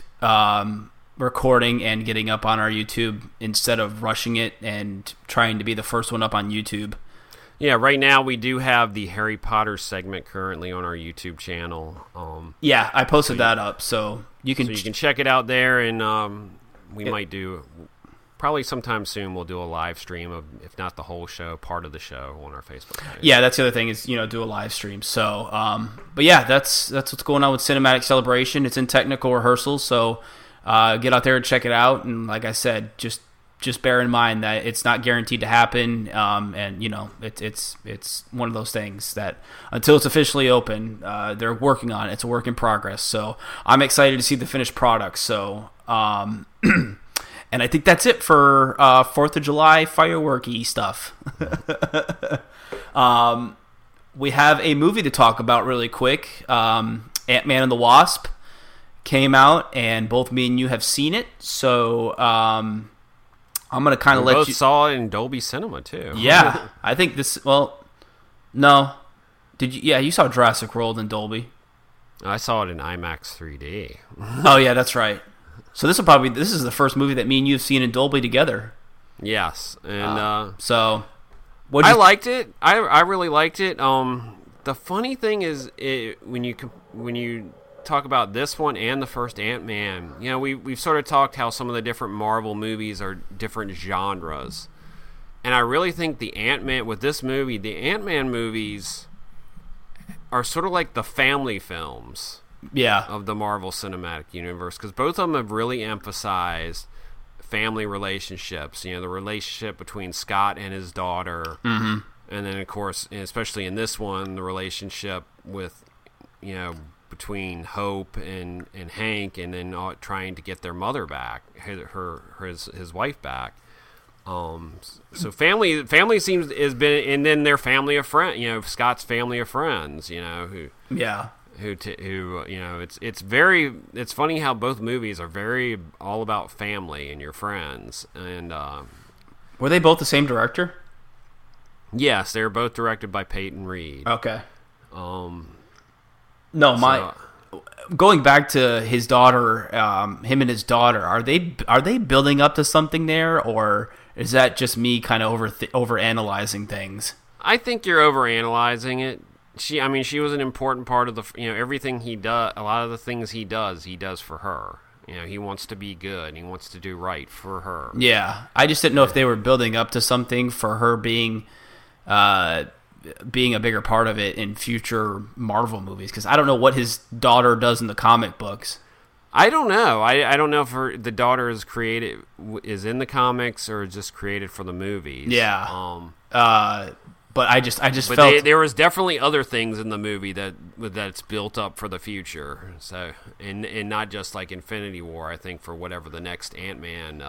recording and getting up on our YouTube instead of rushing it and trying to be the first one up on YouTube. Yeah, right now we do have the Harry Potter segment currently on our YouTube channel. Yeah, I posted that up, so you can check it out there, and we might do, probably sometime soon, we'll do a live stream of, if not the whole show, part of the show on our Facebook page. Yeah, that's the other thing is, do a live stream. So, but yeah, that's what's going on with Cinematic Celebration. It's in technical rehearsals, so get out there and check it out. And like I said, just bear in mind that it's not guaranteed to happen, and it's one of those things that until it's officially open, they're working on it. It's a work in progress. So I'm excited to see the finished product. So, and I think that's it for 4th of July fireworky stuff. We have a movie to talk about really quick. Ant-Man and the Wasp came out, and both me and you have seen it. So I'm going to kind of let you... We both saw it in Dolby Cinema, too. Yeah. I think this... Well, no. Did you... Yeah, you saw Jurassic World in Dolby. I saw it in IMAX 3D. Oh, yeah, that's right. So this is the first movie that me and you have seen in Dolby together. Yes. And so... I liked it. I really liked it. The funny thing is, when you talk about this one and the first Ant-Man, we've sort of talked how some of the different Marvel movies are different genres, And I really think the Ant-Man movies are sort of like the family films of the Marvel Cinematic Universe, because both of them have really emphasized family relationships. The relationship between Scott and his daughter, and then, of course, especially in this one, the relationship with, between Hope and Hank, and then trying to get their mother back, his wife back. So family seems has been, and then their family of friends. Scott's family of friends. It's funny how both movies are very all about family and your friends. And were they both the same director? Yes, they were both directed by Peyton Reed. Okay. Going back to his daughter, him and his daughter, are they building up to something there, or is that just me kind of over analyzing things? I think you're over analyzing it. She was an important part of the, everything he does. A lot of the things he does for her. He wants to be good. He wants to do right for her. Yeah, I just didn't know if they were building up to something for her being a bigger part of it in future Marvel movies, because I don't know what his daughter does in the comic books. I don't know. I don't know if the daughter is in the comics or just created for the movies. Yeah. But I just felt there was definitely other things in the movie that's built up for the future. So and not just like Infinity War. I think for whatever the next Ant-Man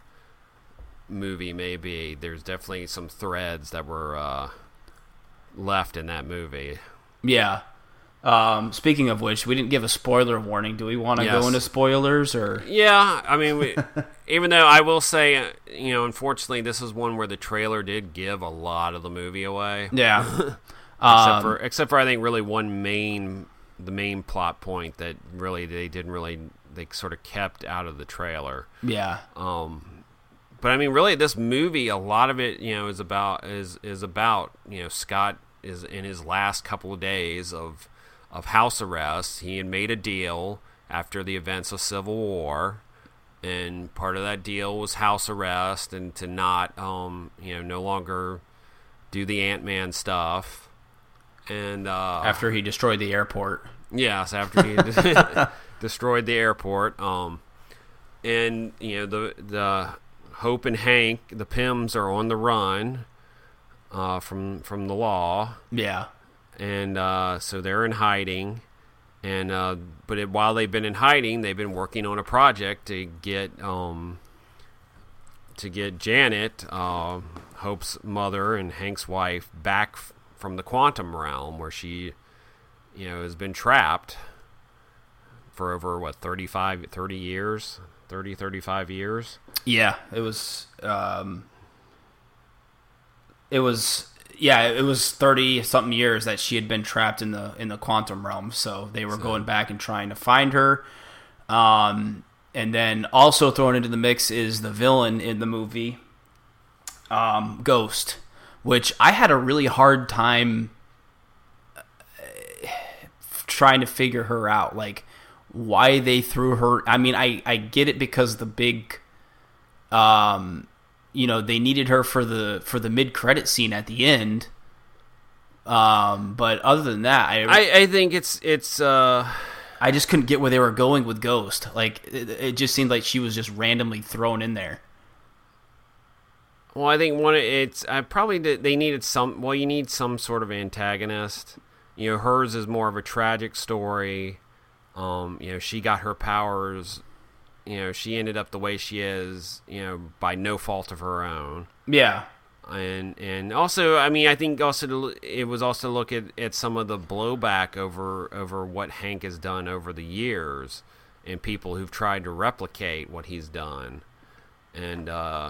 movie may be, there's definitely some threads that were left in that movie. Yeah. Speaking of which, we didn't give a spoiler warning. Do we want to go into spoilers, or? Yeah, I mean, even though I will say, unfortunately, this is one where the trailer did give a lot of the movie away. Yeah. except for I think really the main plot point that really they sort of kept out of the trailer. Yeah. But I mean, really, this movie, a lot of it, is about Scott is in his last couple of days of house arrest. He had made a deal after the events of Civil War, and part of that deal was house arrest and to not, no longer do the Ant-Man stuff. And after he destroyed the airport. Yes, after he destroyed the airport. And the Hope and Hank, the Pyms, are on the run from the law. Yeah. And so they're in hiding, and while they've been in hiding, they've been working on a project to get Janet, Hope's mother and Hank's wife, back from the quantum realm where she, has been trapped for over 35 years. Yeah, it was. It was 30-something years that she had been trapped in the quantum realm. So they were going back and trying to find her. And then also thrown into the mix is the villain in the movie, Ghost, which I had a really hard time trying to figure her out. Like, why they threw her. I mean, I get it because the big... they needed her for the mid-credit scene at the end. But other than that, I think it's I just couldn't get where they were going with Ghost. Like, it just seemed like she was just randomly thrown in there. Well, I think they needed some. Well, you need some sort of antagonist. Hers is more of a tragic story. She got her powers. She ended up the way she is, by no fault of her own. Yeah. And also, I mean, I think also it was also look at some of the blowback over what Hank has done over the years, and people who've tried to replicate what he's done. And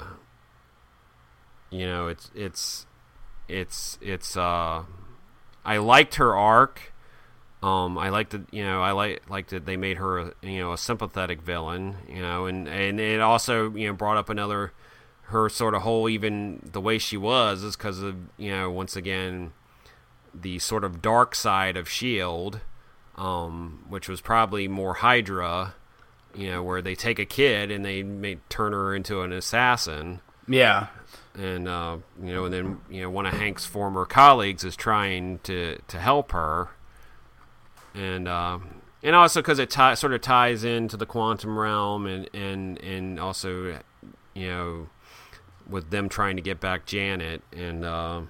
it's I liked her arc. I liked that they made her a sympathetic villain, and it also brought up her sort of whole, even the way she was is because of once again the sort of dark side of SHIELD, which was probably more Hydra, where they take a kid and they may turn her into an assassin. Yeah. And and then one of Hank's former colleagues is trying to help her, and also because it sort of ties into the quantum realm, and also with them trying to get back Janet, and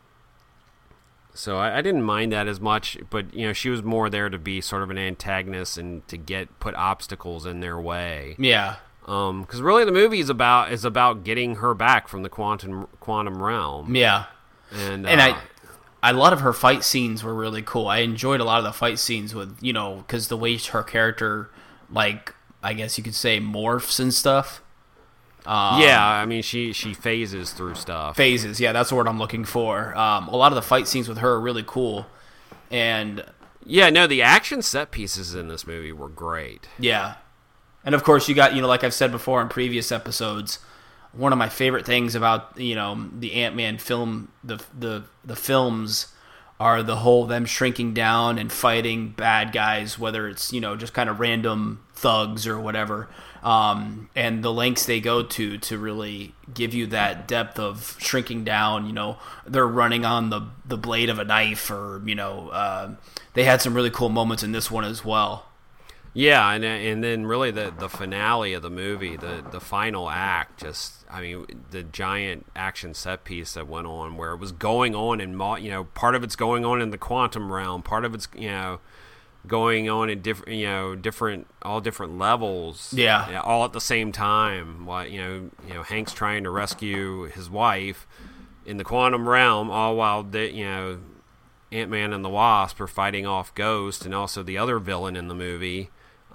so I didn't mind that as much, but she was more there to be sort of an antagonist and to put obstacles in their way. Yeah. Because really the movie is about getting her back from the quantum realm. Yeah. And a lot of her fight scenes were really cool. I enjoyed a lot of the fight scenes with, because the way her character, like, I guess you could say, morphs and stuff. Yeah, I mean, she phases through stuff. Phases, yeah, that's the word I'm looking for. A lot of the fight scenes with her are really cool. And yeah, no, the action set pieces in this movie were great. Yeah. And of course, you got, like I've said before in previous episodes, one of my favorite things about, the Ant-Man film, the films are the whole them shrinking down and fighting bad guys, whether it's, just kind of random thugs or whatever. And the lengths they go to really give you that depth of shrinking down. They're running on the blade of a knife, or, they had some really cool moments in this one as well. Yeah, and then really the finale of the movie, the final act, the giant action set piece that went on, where it was going on in part of it's going on in the quantum realm, part of it's going on in different levels, all at the same time. Hank's trying to rescue his wife in the quantum realm, all while Ant-Man and the Wasp are fighting off Ghost and also the other villain in the movie.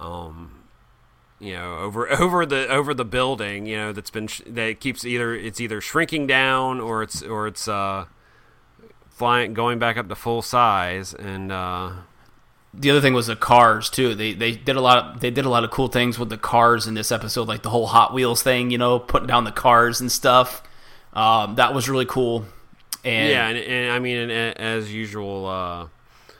Over the building, that keeps either shrinking down or it's flying, going back up to full size. And the other thing was the cars too. They did a lot of cool things with the cars in this episode, like the whole Hot Wheels thing, putting down the cars and stuff. That was really cool. And I mean, as usual,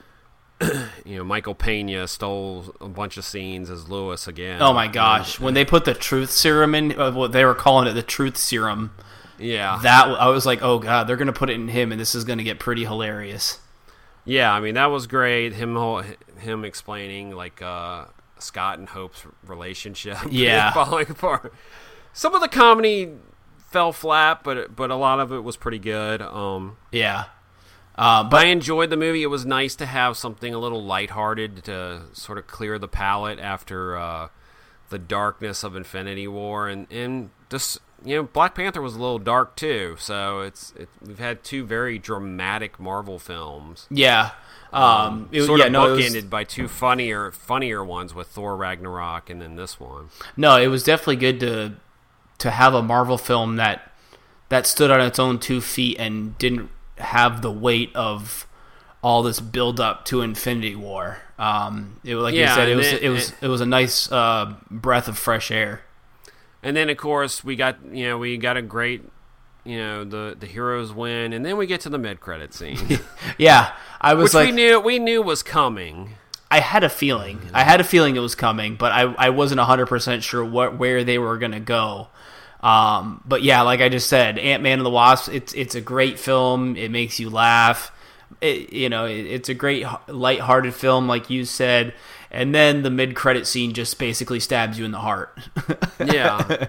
Michael Pena stole a bunch of scenes as Lewis again. Oh my gosh! When they put the truth serum in, what they were calling it, the truth serum. Yeah, that I was like, oh god, they're gonna put it in him, and this is gonna get pretty hilarious. Yeah, I mean that was great. Him explaining like Scott and Hope's relationship. Yeah, falling apart. Some of the comedy fell flat, but a lot of it was pretty good. Yeah. But I enjoyed the movie. It was nice to have something a little lighthearted to sort of clear the palate after the darkness of Infinity War, and just Black Panther was a little dark too. So we've had two very dramatic Marvel films. Yeah, bookended by two funnier ones with Thor Ragnarok and then this one. No, it was definitely good to have a Marvel film that stood on its own 2 feet and didn't have the weight of all this build up to Infinity War. You said, it was a nice breath of fresh air. And then of course we got a great the heroes win, and then we get to the mid-credit scene. Yeah, we knew was coming. I had a feeling it was coming, but I wasn't 100% sure where they were going to go. But yeah, like I just said, Ant-Man and the Wasp, it's a great film. It makes you laugh. It's a great lighthearted film, like you said. And then the mid-credit scene just basically stabs you in the heart. Yeah.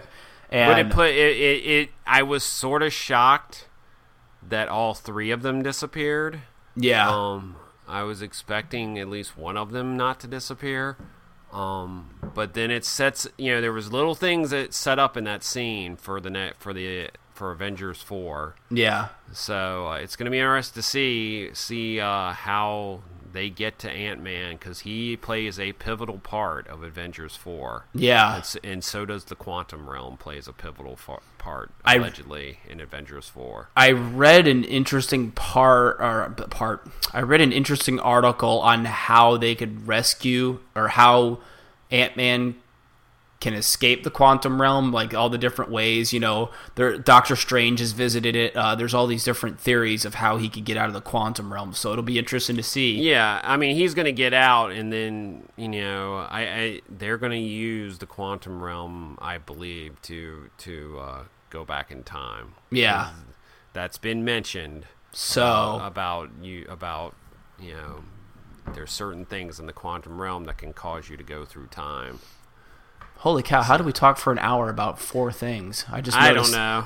But I was sort of shocked that all three of them disappeared. Yeah. I was expecting at least one of them not to disappear. But then it sets, there was little things that set up in that scene for Avengers 4. Yeah. So it's going to be interesting to see how they get to Ant-Man, because he plays a pivotal part of Avengers 4. Yeah. And so does the Quantum Realm plays a pivotal part, allegedly, in Avengers 4. I read an interesting I read an interesting article on how they could rescue, or how Ant-Man can escape the quantum realm, like all the different ways. Doctor Strange has visited it. There's all these different theories of how he could get out of the quantum realm, so it'll be interesting to see. Yeah, I mean, he's going to get out, and then they're going to use the quantum realm, I believe, to go back in time. Yeah, that's been mentioned. So about there's certain things in the quantum realm that can cause you to go through time. Holy cow! How do we talk for an hour about 4 things? I don't know.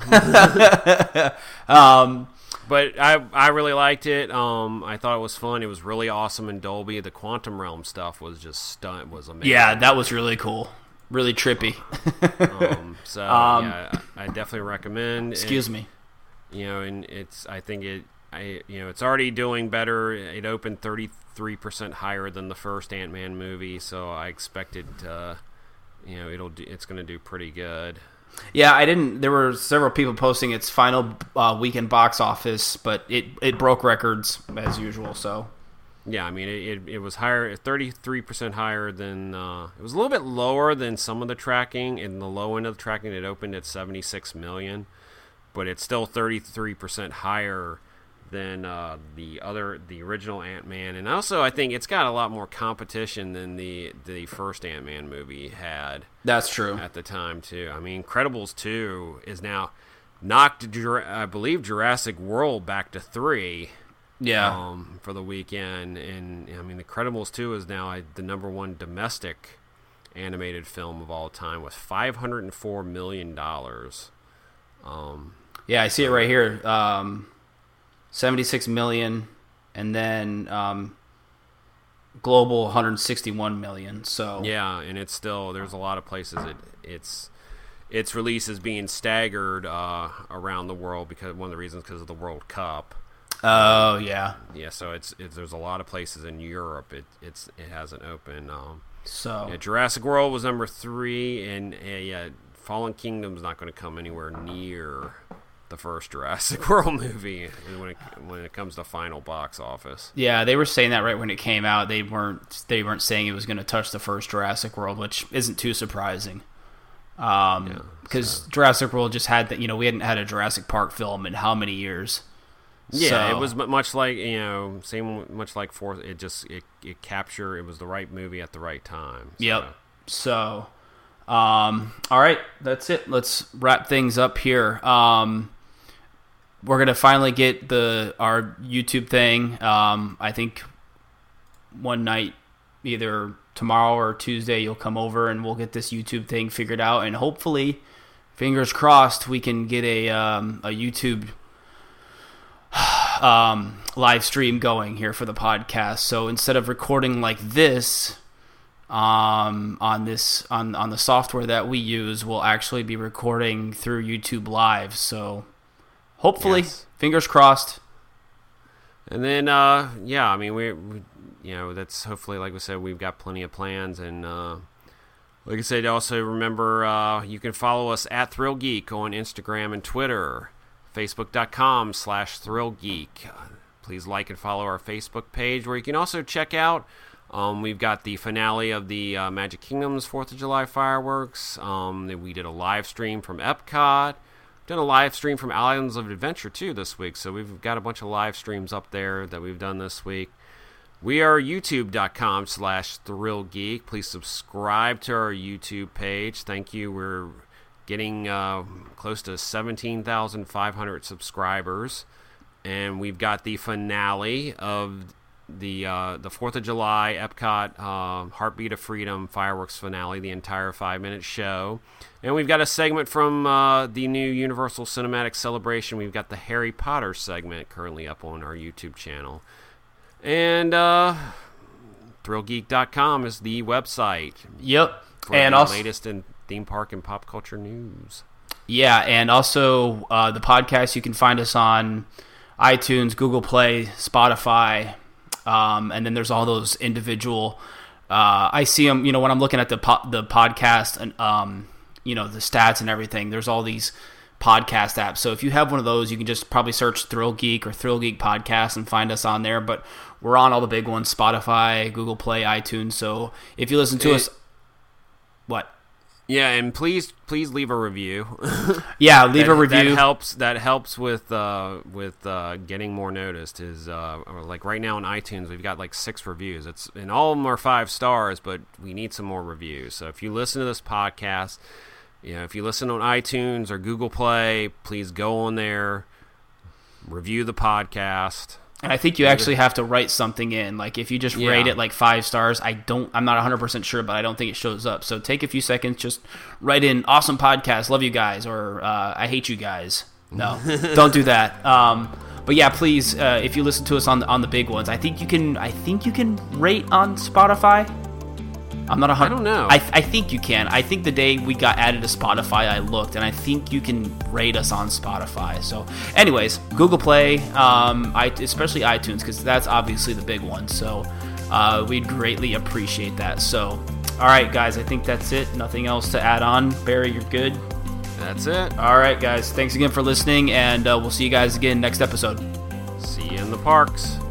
But I really liked it. I thought it was fun. It was really awesome in Dolby. The quantum realm stuff was just was amazing. Yeah, that was really cool. Really trippy. I definitely recommend. Excuse me. And it's it's already doing better. It opened 33% higher than the first Ant-Man movie, so I expect it. It's going to do pretty good. Yeah, there were several people posting its final weekend box office, but it broke records as usual. So yeah, I mean it was higher, 33% higher than it was a little bit lower than some of the tracking. In the low end of the tracking, it opened at 76 million, but it's still 33% higher than the original Ant-Man, and also I think it's got a lot more competition than the first Ant-Man movie had. That's true. At the time too. I mean, Incredibles 2 is now knocked, I believe, Jurassic World back to 3. Yeah. For the weekend, and I mean, Incredibles 2 is now the number 1 domestic animated film of all time with $504 million. Yeah, I see it right here. 76 million, and then global 161 million. So yeah, and it's still, there's a lot of places its release is being staggered around the world because one of the reasons because of the World Cup. Oh yeah. Yeah, so there's a lot of places in Europe it hasn't opened. Jurassic World was number 3, and Fallen Kingdom's not going to come anywhere near the first Jurassic World movie when it comes to final box office. Yeah, they were saying that right when it came out. They weren't saying it was going to touch the first Jurassic World, which isn't too surprising. Because Jurassic World just had that. We hadn't had a Jurassic Park film in how many years? Yeah, it was much like much like Fourth. It captured. It was the right movie at the right time. So. Yep. So, all right, that's it. Let's wrap things up here. We're gonna finally get our YouTube thing. I think one night, either tomorrow or Tuesday, you'll come over and we'll get this YouTube thing figured out, and hopefully, fingers crossed, we can get a YouTube live stream going here for the podcast. So instead of recording like this on the software that we use, we'll actually be recording through YouTube Live. So hopefully, fingers crossed. And then I mean we that's hopefully, like we said, we've got plenty of plans, and like I said, also remember you can follow us at Thrill Geek on Instagram and Twitter. Facebook.com/ThrillGeek. Please like and follow our Facebook page, where you can also check out. We've got the finale of the Magic Kingdom's 4th of July fireworks. We did a live stream from Epcot. We've done a live stream from Islands of Adventure too this week. So we've got a bunch of live streams up there that we've done this week. We are YouTube.com/ThrillGeek. Please subscribe to our YouTube page. Thank you. We're getting close to 17,500 subscribers, and we've got the finale of the 4th of July Epcot Heartbeat of Freedom fireworks finale, the entire 5-minute show, and we've got a segment from the new Universal Cinematic Celebration. We've got the Harry Potter segment currently up on our YouTube channel, and ThrillGeek.com is the website. Yep, for and the also latest in theme park and pop culture news. Yeah, and also the podcast, you can find us on iTunes, Google Play, Spotify, and then there's all those individual. I see them, when I'm looking at the podcast and the stats and everything. There's all these podcast apps. So if you have one of those, you can just probably search Thrill Geek or Thrill Geek Podcast and find us on there. But we're on all the big ones: Spotify, Google Play, iTunes. So if you listen to us, what? Yeah, and please leave a review. Yeah, leave a review. That helps with getting more noticed. Is like right now on iTunes, we've got like 6 reviews. And all of them are 5 stars, but we need some more reviews. So if you listen to this podcast if you listen on iTunes or Google Play, please go on there, review the podcast. And I think you actually have to write something in. Like, if you just rate it like 5 stars, I'm not 100% sure, but I don't think it shows up. So take a few seconds, just write in "awesome podcast, love you guys," or "I hate you guys." No, don't do that. But yeah, please, if you listen to us on the big ones, I think you can rate on Spotify. I'm not 100%. I don't know. I think you can. I think the day we got added to Spotify, I looked, and I think you can rate us on Spotify. So, anyways, Google Play, especially iTunes, because that's obviously the big one. So, we'd greatly appreciate that. So, all right, guys, I think that's it. Nothing else to add on. Barry, you're good? That's it. All right, guys. Thanks again for listening, and we'll see you guys again next episode. See you in the parks.